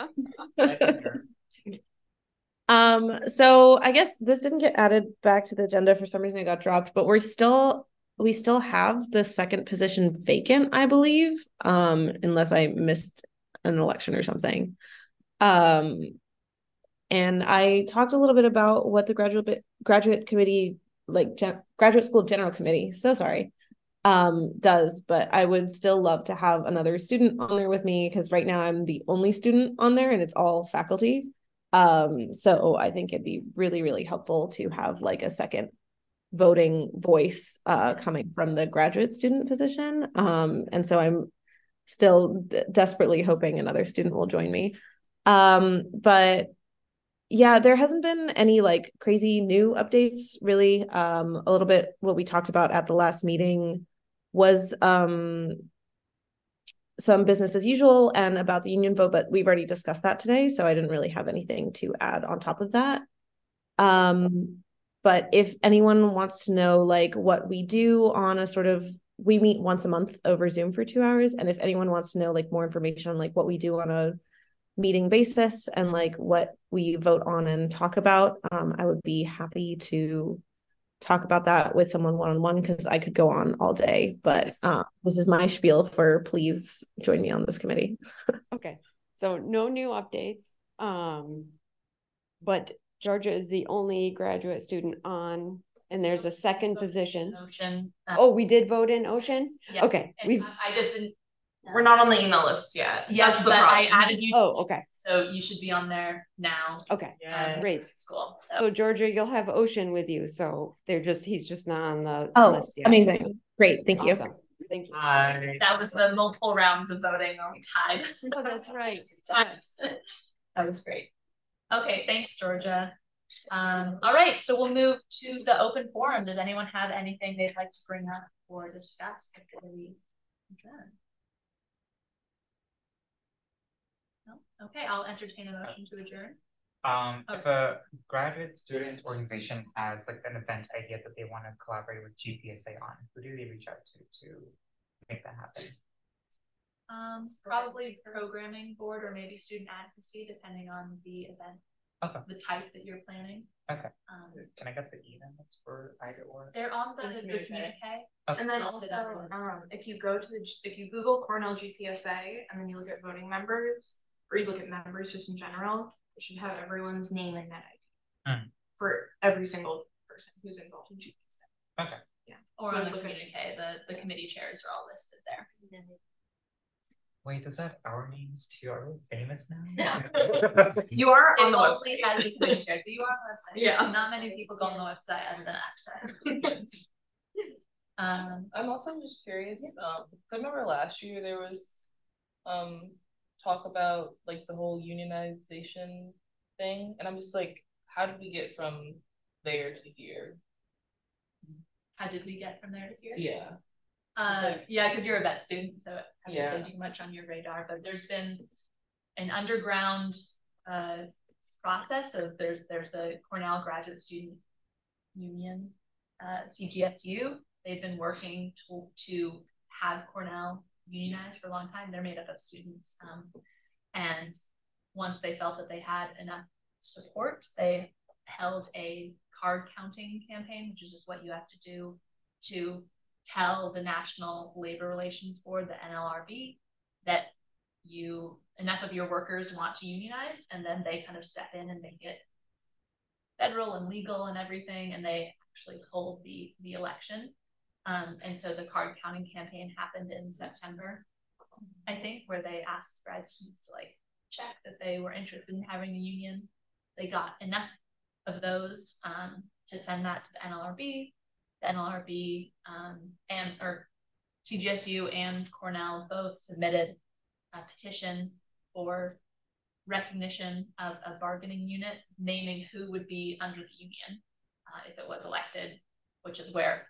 So I guess this didn't get added back to the agenda for some reason. It got dropped, but we're still we still have the second position vacant, I believe, unless I missed an election or something. And I talked a little bit about what the graduate committee, like graduate school general committee, so sorry, does, but I would still love to have another student on there with me because right now I'm the only student on there and it's all faculty. So I think it'd be really, really helpful to have like a second voting voice coming from the graduate student position. And so I'm still desperately hoping another student will join me. But yeah, there hasn't been any like crazy new updates really. A little bit what we talked about at the last meeting was some business as usual and about the union vote, but we've already discussed that today, so I didn't really have anything to add on top of that. But if anyone wants to know like what we do on a sort of, we meet once a month over Zoom for 2 hours, and if anyone wants to know like more information on like what we do on a meeting basis and like what we vote on and talk about, I would be happy to talk about that with someone one-on-one because I could go on all day, but this is my spiel for please join me on this committee. Okay, so no new updates, but Georgia is the only graduate student on, and there's a second position. Ocean. Oh, we did vote in Ocean? Yeah. Okay, I just didn't. We're not on the email list yet. Yes, That's the but problem. I added you. Oh, okay. So you should be on there now. Okay, great. Cool. So Georgia, you'll have Ocean with you. So he's just not on the list yet. Amazing. Great. Thank you. Awesome. Thank you. That was the multiple rounds of voting where we tied. Oh, that's right. Yes. That was great. Okay, thanks, Georgia. All right, so we'll move to the open forum. Does anyone have anything they'd like to bring up or discuss before we adjourn? No? Okay, I'll entertain a motion to adjourn. If a graduate student organization has like an event idea that they want to collaborate with GPSA on, who do they reach out to make that happen? Probably programming board or maybe student advocacy, depending on the event. Okay. The type that you're planning. Okay. Can I get the emails for either or? They're on the communique. Okay. And then also, if you go to if you Google Cornell GPSA and then you look at voting members, or you look at members just in general, it should have everyone's name and net ID for every single person who's involved in GPSA. Okay. Yeah. Or on the communique, the committee chairs are all listed there. Wait, does that have our names too? Are we famous now? You are on the website. website. Has the committee chairs, but you are on the website. Yeah. Not many people go on the website other than us. I'm also just curious. I remember last year there was talk about like the whole unionization thing, and I'm just like, how did we get from there to here? How did we get from there to here? Yeah. Yeah, because you're a vet student, so it hasn't Yeah. been too much on your radar. But there's been an underground process of there's a Cornell Graduate Student Union, CGSU. They've been working to have Cornell unionized for a long time. They're made up of students, and once they felt that they had enough support, they held a card counting campaign, which is just what you have to do to tell the National Labor Relations Board, the NLRB, that enough of your workers want to unionize, and then they kind of step in and make it federal and legal and everything, and they actually hold the election. And so the card counting campaign happened in September, I think, where they asked grad students to like check that they were interested in having a union. They got enough of those to send that to the NLRB. The NLRB or CGSU and Cornell both submitted a petition for recognition of a bargaining unit, naming who would be under the union if it was elected, which is where,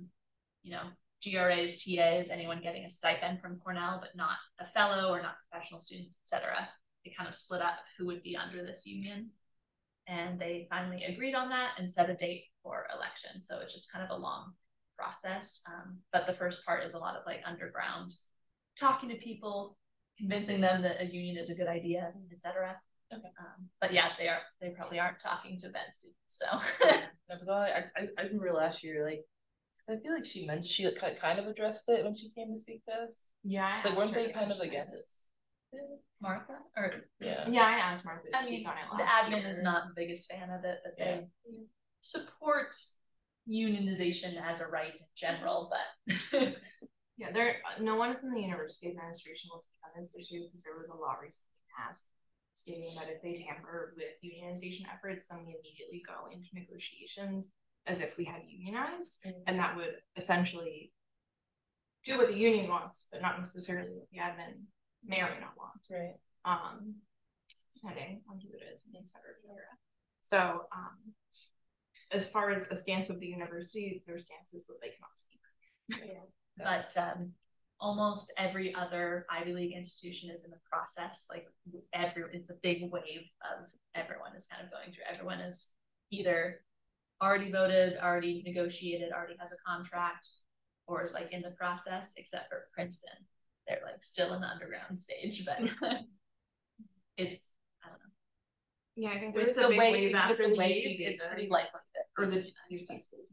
GRAs, TAs, anyone getting a stipend from Cornell, but not a fellow or not professional students, etc. They kind of split up who would be under this union. And they finally agreed on that and set a date for election. So it's just kind of a long process. But the first part is a lot of like underground talking to people, convincing them that a union is a good idea, etc. Okay. But yeah, they probably aren't talking to vet students. So I remember last year, like I feel like she kind of addressed it when she came to speak to us. Yeah. Like, weren't they kind of against Martha? Or yeah. Yeah, I asked Martha to I speak mean, on it the last admin year. is not the biggest fan of it, but they support unionization as a right in general, but Yeah, no one from the university administration was on this issue because there was a law recently passed stating that if they tamper with unionization efforts, then we immediately go into negotiations as if we had unionized, and that would essentially do what the union wants, but not necessarily what the admin may or may not want. Right. Depending on who it is, et cetera, et cetera. So, as far as a stance of the university, their stance is that they cannot speak. Yeah. But almost every other Ivy League institution is in the process. Like it's a big wave of everyone is kind of going through. Everyone is either already voted, already negotiated, already has a contract, or is like in the process, except for Princeton. They're like still in the underground stage, but it's, I don't know. Yeah, I think there's a big wave after the wave, UC it's pretty visas, likely that or the UC schools.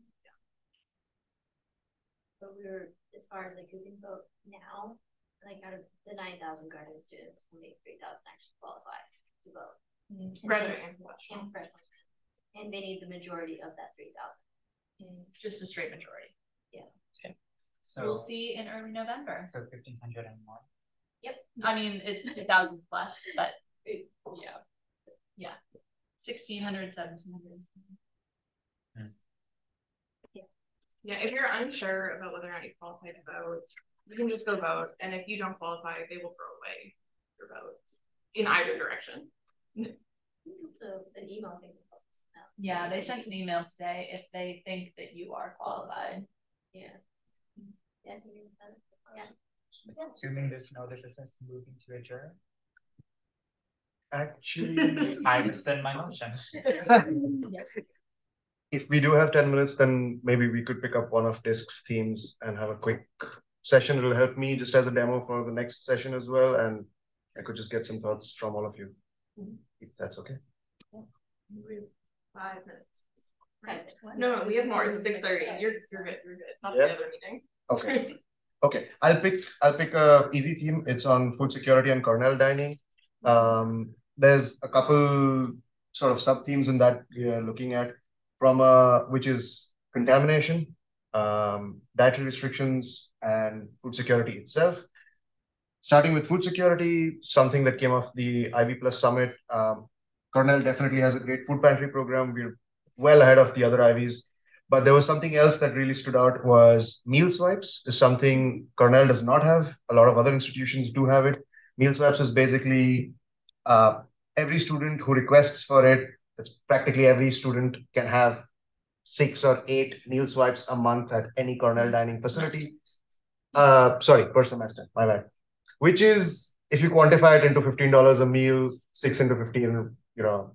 But we're, as far as like who can vote now, like out of the 9,000 graduate students, only 3,000 actually qualify to vote. Graduate and professional. And they need the majority of that 3,000. Just a straight majority. Yeah. Okay. So we'll see in early November. So 1,500 and more. Yep. I mean, it's 1,000 plus, but yeah. 1,600, 1,700. Yeah, if you're unsure about whether or not you qualify to vote, you can just go vote. And if you don't qualify, they will throw away your vote in either direction. So an email thing. Yeah, they sent an email today if they think that you are qualified. Yeah. Yeah. Assuming there's no other business moving to adjourn. Actually, I rescind my motion. If we do have 10 minutes, then maybe we could pick up one of Disc's themes and have a quick session. It'll help me just as a demo for the next session as well. And I could just get some thoughts from all of you, if that's okay. 5 minutes. Right. No, we have more. It's 6:30. You're good. You're good. Not the other meeting. Okay. Okay. I'll pick a easy theme. It's on food security and Cornell dining. There's a couple sort of sub themes in that we are looking at from which is contamination, dietary restrictions, and food security itself. Starting with food security, something that came off the Ivy Plus Summit. Cornell definitely has a great food pantry program. We're well ahead of the other Ivies. But there was something else that really stood out was meal swipes is something Cornell does not have. A lot of other institutions do have it. Meal swipes is basically every student who requests for it, it's practically every student can have 6 or 8 meal swipes a month at any Cornell dining facility. Sorry, per semester, my bad. Which is, if you quantify it into $15 a meal, 6 into 15, $90,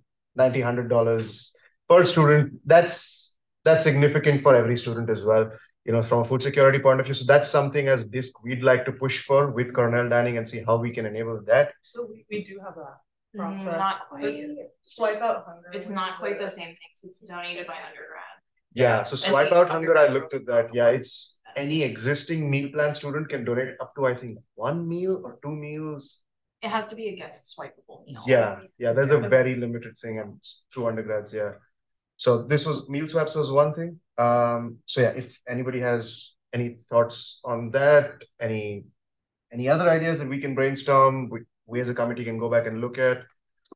$100 per student, that's significant for every student as well, from a food security point of view. So that's something as DISC we'd like to push for with Cornell dining and see how we can enable that. So we do have a process. Not quite. Swipe out hunger. It's not quite the same thing. It's donated by undergrad. Yeah, so swipe out hunger, I looked at that. Yeah, it's any existing meal plan student can donate up to, I think, 1 meal or 2 meals. It has to be a guest swipeable meal. Yeah, there's a very limited thing and through undergrads, yeah. So this was meal swaps was one thing. So yeah, if anybody has any thoughts on that, any other ideas that we can brainstorm, we as a committee can go back and look at.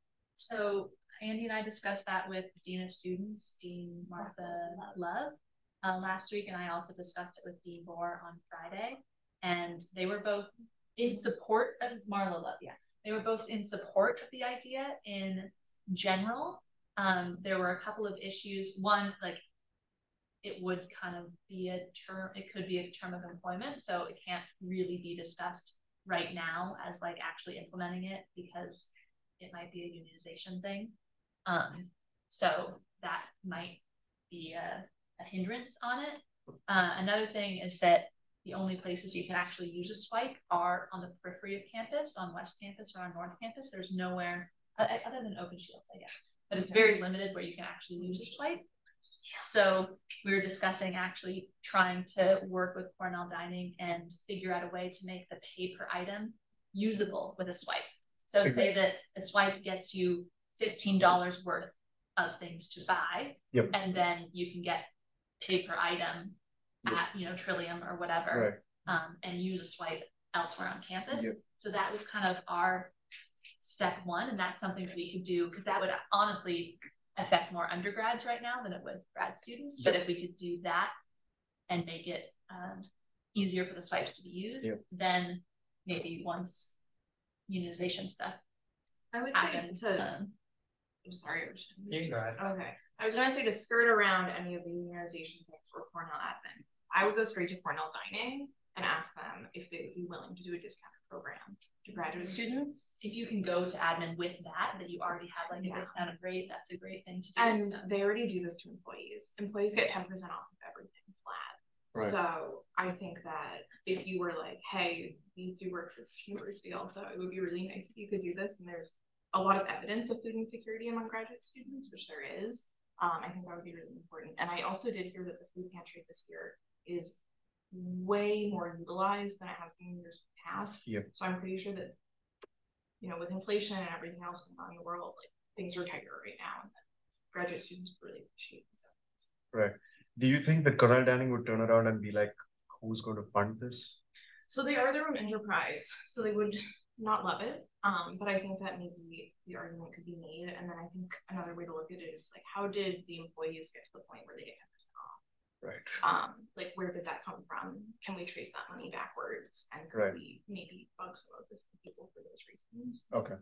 So Andy and I discussed that with Dean of Students, Dean Martha Love, last week, and I also discussed it with Dean Moore on Friday. And they were both in support of Marla Love. Yeah, they were both in support of the idea in general. There were a couple of issues. One, like, it would kind of be a term, it could be a term of employment, so it can't really be discussed right now as like actually implementing it because it might be a unionization thing. So that might be a hindrance on it. Another thing is that the only places you can actually use a swipe are on the periphery of campus, on West Campus or on North Campus. There's nowhere other than Open Shields, I guess, but it's very limited where you can actually use a swipe. So we were discussing actually trying to work with Cornell Dining and figure out a way to make the pay per item usable with a swipe. So say that a swipe gets you $15 worth of things to buy, and then you can get pay per item at Trillium or whatever, and use a swipe elsewhere on campus. So that was kind of our step one, and that's something that we could do because that would honestly affect more undergrads right now than it would grad students. But if we could do that and make it easier for the swipes to be used, then maybe once unionization stuff I would happens. say I'm sorry. You go ahead. Okay. I was going to say to skirt around any of the unionization things for Cornell admin, I would go straight to Cornell Dining and ask them if they would be willing to do a discounted program to graduate students. If you can go to admin with that you already have like a discounted rate, that's a great thing to do. And they already do this to employees. Employees get 10% off of everything flat. Right. So I think that if you were like, hey, you do work for this university also, it would be really nice if you could do this. And there's a lot of evidence of food insecurity among graduate students, which there is. I think that would be really important. And I also did hear that the food pantry this year is way more utilized than it has been in years past. So I'm pretty sure that, with inflation and everything else going on in the world, like things are tighter right now, and that graduate students really appreciate these. Right. Do you think that Cornell Dining would turn around and be like, who's going to fund this? So they are their own enterprise, so they would not love it. But I think that maybe the argument could be made. And then I think another way to look at it is like, how did the employees get to the point where they get 10% off? Right. Like where did that come from? Can we trace that money backwards? And could we maybe bug some of the people for those reasons? Okay.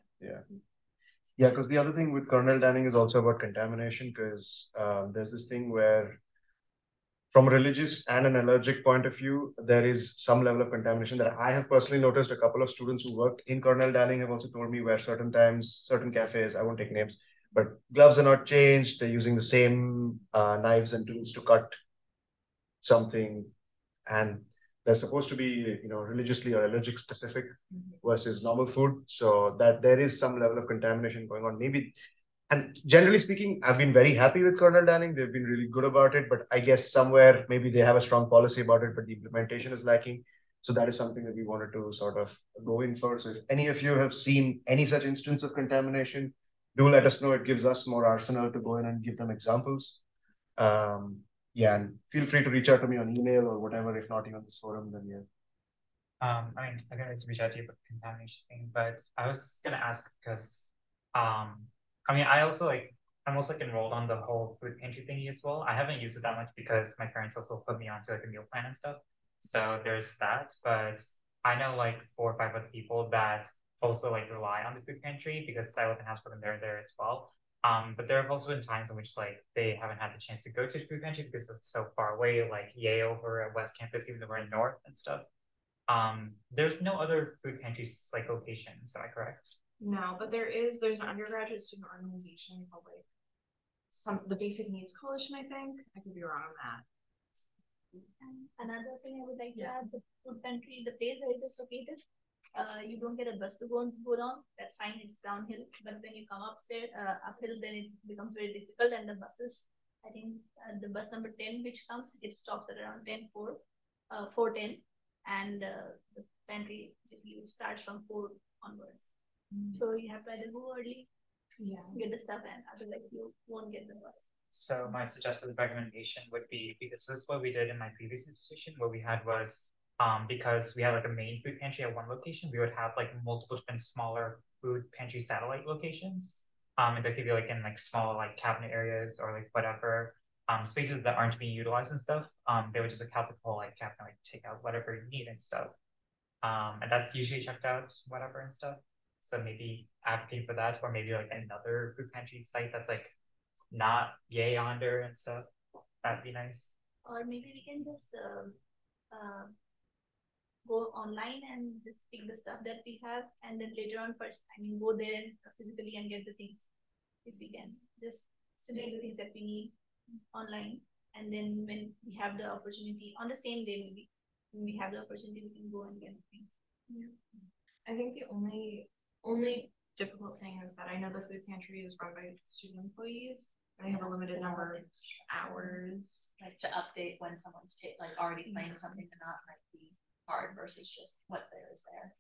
Yeah, because the other thing with Cornell Dining is also about contamination, because there's this thing where from a religious and an allergic point of view, there is some level of contamination that I have personally noticed. A couple of students who worked in Cornell Dining have also told me where certain times, certain cafes, I won't take names, but gloves are not changed. They're using the same knives and tools to cut something. And they're supposed to be, religiously or allergic specific versus normal food. So that there is some level of contamination going on. Maybe. And generally speaking, I've been very happy with Cornell Dining. They've been really good about it, but I guess somewhere maybe they have a strong policy about it, but the implementation is lacking. So that is something that we wanted to sort of go in for. So if any of you have seen any such instance of contamination, do let us know. It gives us more arsenal to go in and give them examples. And feel free to reach out to me on email or whatever. If not even this forum, then I mean, I can always reach out to you about the contamination thing, but I was gonna ask because I mean, I'm also enrolled on the whole food pantry thingy as well. I haven't used it that much because my parents also put me onto like a meal plan and stuff. So there's that. But I know like 4 or 5 other people that also like rely on the food pantry because Siloton has put them there as well. But there have also been times in which like they haven't had the chance to go to the food pantry because it's so far away, like Yale over at West Campus, even though we're in North and stuff. There's no other food pantries like locations, am I correct? No, but there's an undergraduate student organization called like the Basic Needs Coalition, I think. I could be wrong on that. Another thing I would like to add, the food pantry, the place where it is located, you don't get a bus to go down. That's fine, it's downhill. But when you come uphill, then it becomes very difficult. And the buses, I think the bus number 10 which comes, it stops at around 4:10, and the pantry starts from 4 onwards. So you have to either go early, get the stuff, and otherwise you won't get the bus. So my suggested recommendation would be, because this is what we did in my previous institution, what we had was, because we had like a main food pantry at one location, we would have like multiple different smaller food pantry satellite locations. And they could be like in like small like cabinet areas or like whatever spaces that aren't being utilized and stuff. They would just like have the whole like cabinet, like take out whatever you need and stuff. And that's usually checked out, whatever and stuff. So maybe advocate for that, or maybe like another food pantry site that's like not yay yonder and stuff. That'd be nice. Or maybe we can just go online and just pick the stuff that we have, and then later on go there and physically and get the things if we can. Just select the things that we need online, and then when we have the opportunity on the same day, maybe when we have the opportunity, we can go and get the things. I think the only difficult thing is that I know the food pantry is run by student employees, they have a limited number of hours. Like to update when someone's like already claimed something or not might be hard versus just what's there is there.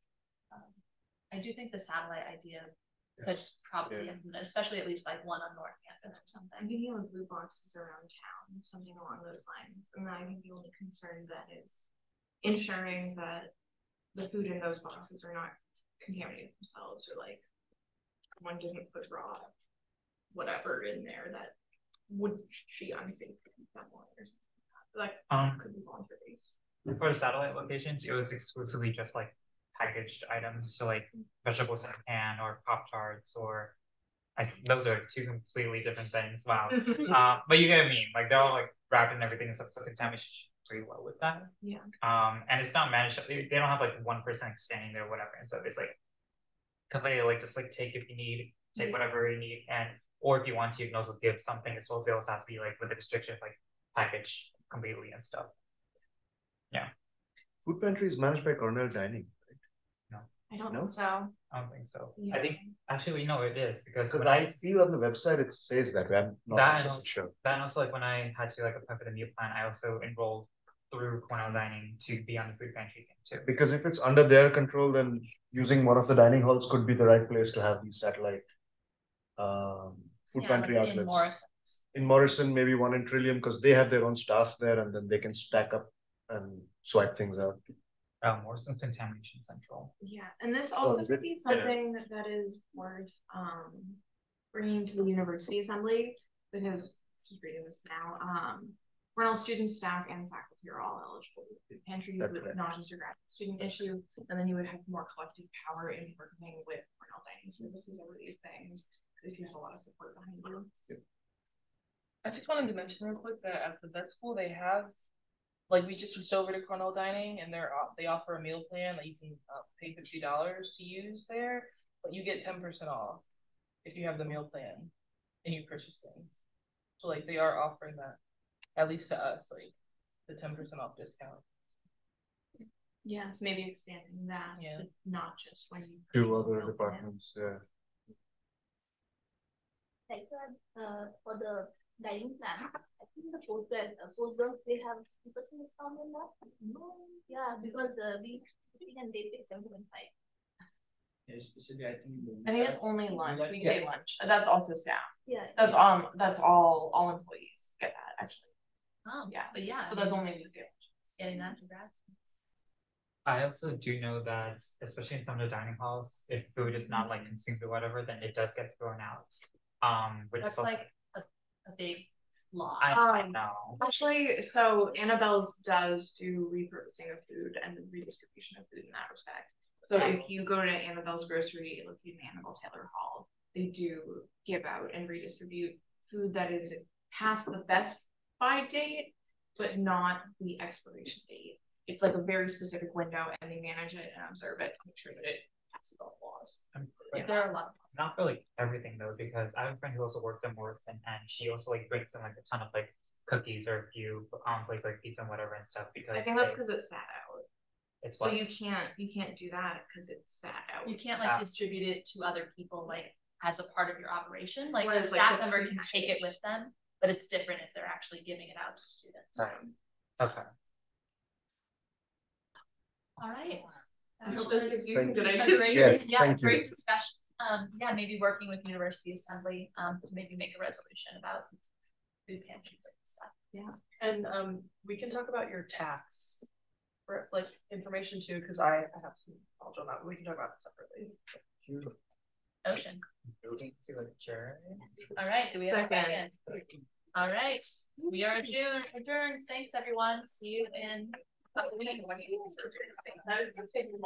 I do think the satellite idea could probably implement, especially at least like one on North Campus or something. I'm thinking of blue boxes around town, something along those lines. And then I think the only concern then is ensuring that the food in those boxes are not contaminated themselves, or like one didn't put raw whatever in there that would be unsafe for someone or something like that. Could be voluntary based. For the satellite locations, it was exclusively just like packaged items, so like vegetables in a can or Pop-Tarts, or those are two completely different things. Wow. But you get what I mean. Like they're all like wrapped in everything and stuff, so contamination pretty well with that. Yeah. And it's not managed. They don't have like one person like standing there or whatever, and so it's like completely like just like take if you need, take whatever you need, and or if you want to, you can also give something as well. It also has to be like with the restriction like packaged completely and stuff. Yeah. Food pantry is managed by Cornell Dining, right? No. I don't No? think so. I don't think so. Yeah. I think actually we know it is because Because when I feel on the website it says that. I'm not that and also, sure. that and also like when I had to like apply for the meal plan, I also enrolled through Cornell Dining to be on the food pantry thing too. Because if it's under their control, then using one of the dining halls could be the right place to have these satellite food pantry like outlets. in Morrison. In Morrison, maybe one in Trillium, because they have their own staff there, and then they can stack up and swipe things out. Morrison's Contamination Central. Yeah, and this also could be something that is worth bringing to the university assembly, because just reading this now, Cornell students, staff, and faculty are all eligible for food pantries, with not just a graduate student issue, and then you would have more collective power in working with Cornell Dining Services over these things if you have a lot of support behind you. I just wanted to mention real quick that at the vet school they have, like we just switched over to Cornell Dining, and they offer a meal plan that you can pay $50 to use there, but you get 10% off if you have the meal plan and you purchase things. So like they are offering that, at least to us, like the 10% off discount. Yes, maybe expanding that, but not just when you to other departments. Yeah. Like for the dining plans, I think the postdocs they have 50% discount in that. No, yeah, because we can they pay 7.5. Especially I think it's only lunch. We pay lunch. That's also staff. Yeah. That's all employees get that actually. Oh yeah, but that's only we do. Getting that to grad students. I also do know that, especially in some of the dining halls, if food is not like consumed or whatever, then it does get thrown out. Which that's is like a big law. I know. Actually, so Annabelle's does do repurposing of food and redistribution of food in that respect. So if you go to Annabelle's grocery, located in Annabelle Taylor Hall, they do give out and redistribute food that is past the best by date, but not the expiration date. It's like a very specific window, and they manage it and observe it to make sure that it passes all the laws. Is there a lot? Not for like everything though, because I have a friend who also works at Morrison, and she also like brings in like a ton of like cookies or a few like pizza and whatever and stuff. Because I think that's because it's sat out. It's so you can't do that because it's sat out. You can't like distribute it to other people like as a part of your operation. Like Whereas, the staff member can take it with them, but it's different if they're actually giving it out to students. Right. Okay. All right. I hope this gives you some good Great, ideas. great discussion. Yeah, maybe working with University Assembly to maybe make a resolution about food pantries and stuff. Yeah, and we can talk about your tax for like information too, because I have some knowledge on that. But we can talk about it separately. Ocean. Moving to adjourn. All right. Do we have a second? All right. We are adjourned. Thanks everyone. See you in a couple weeks.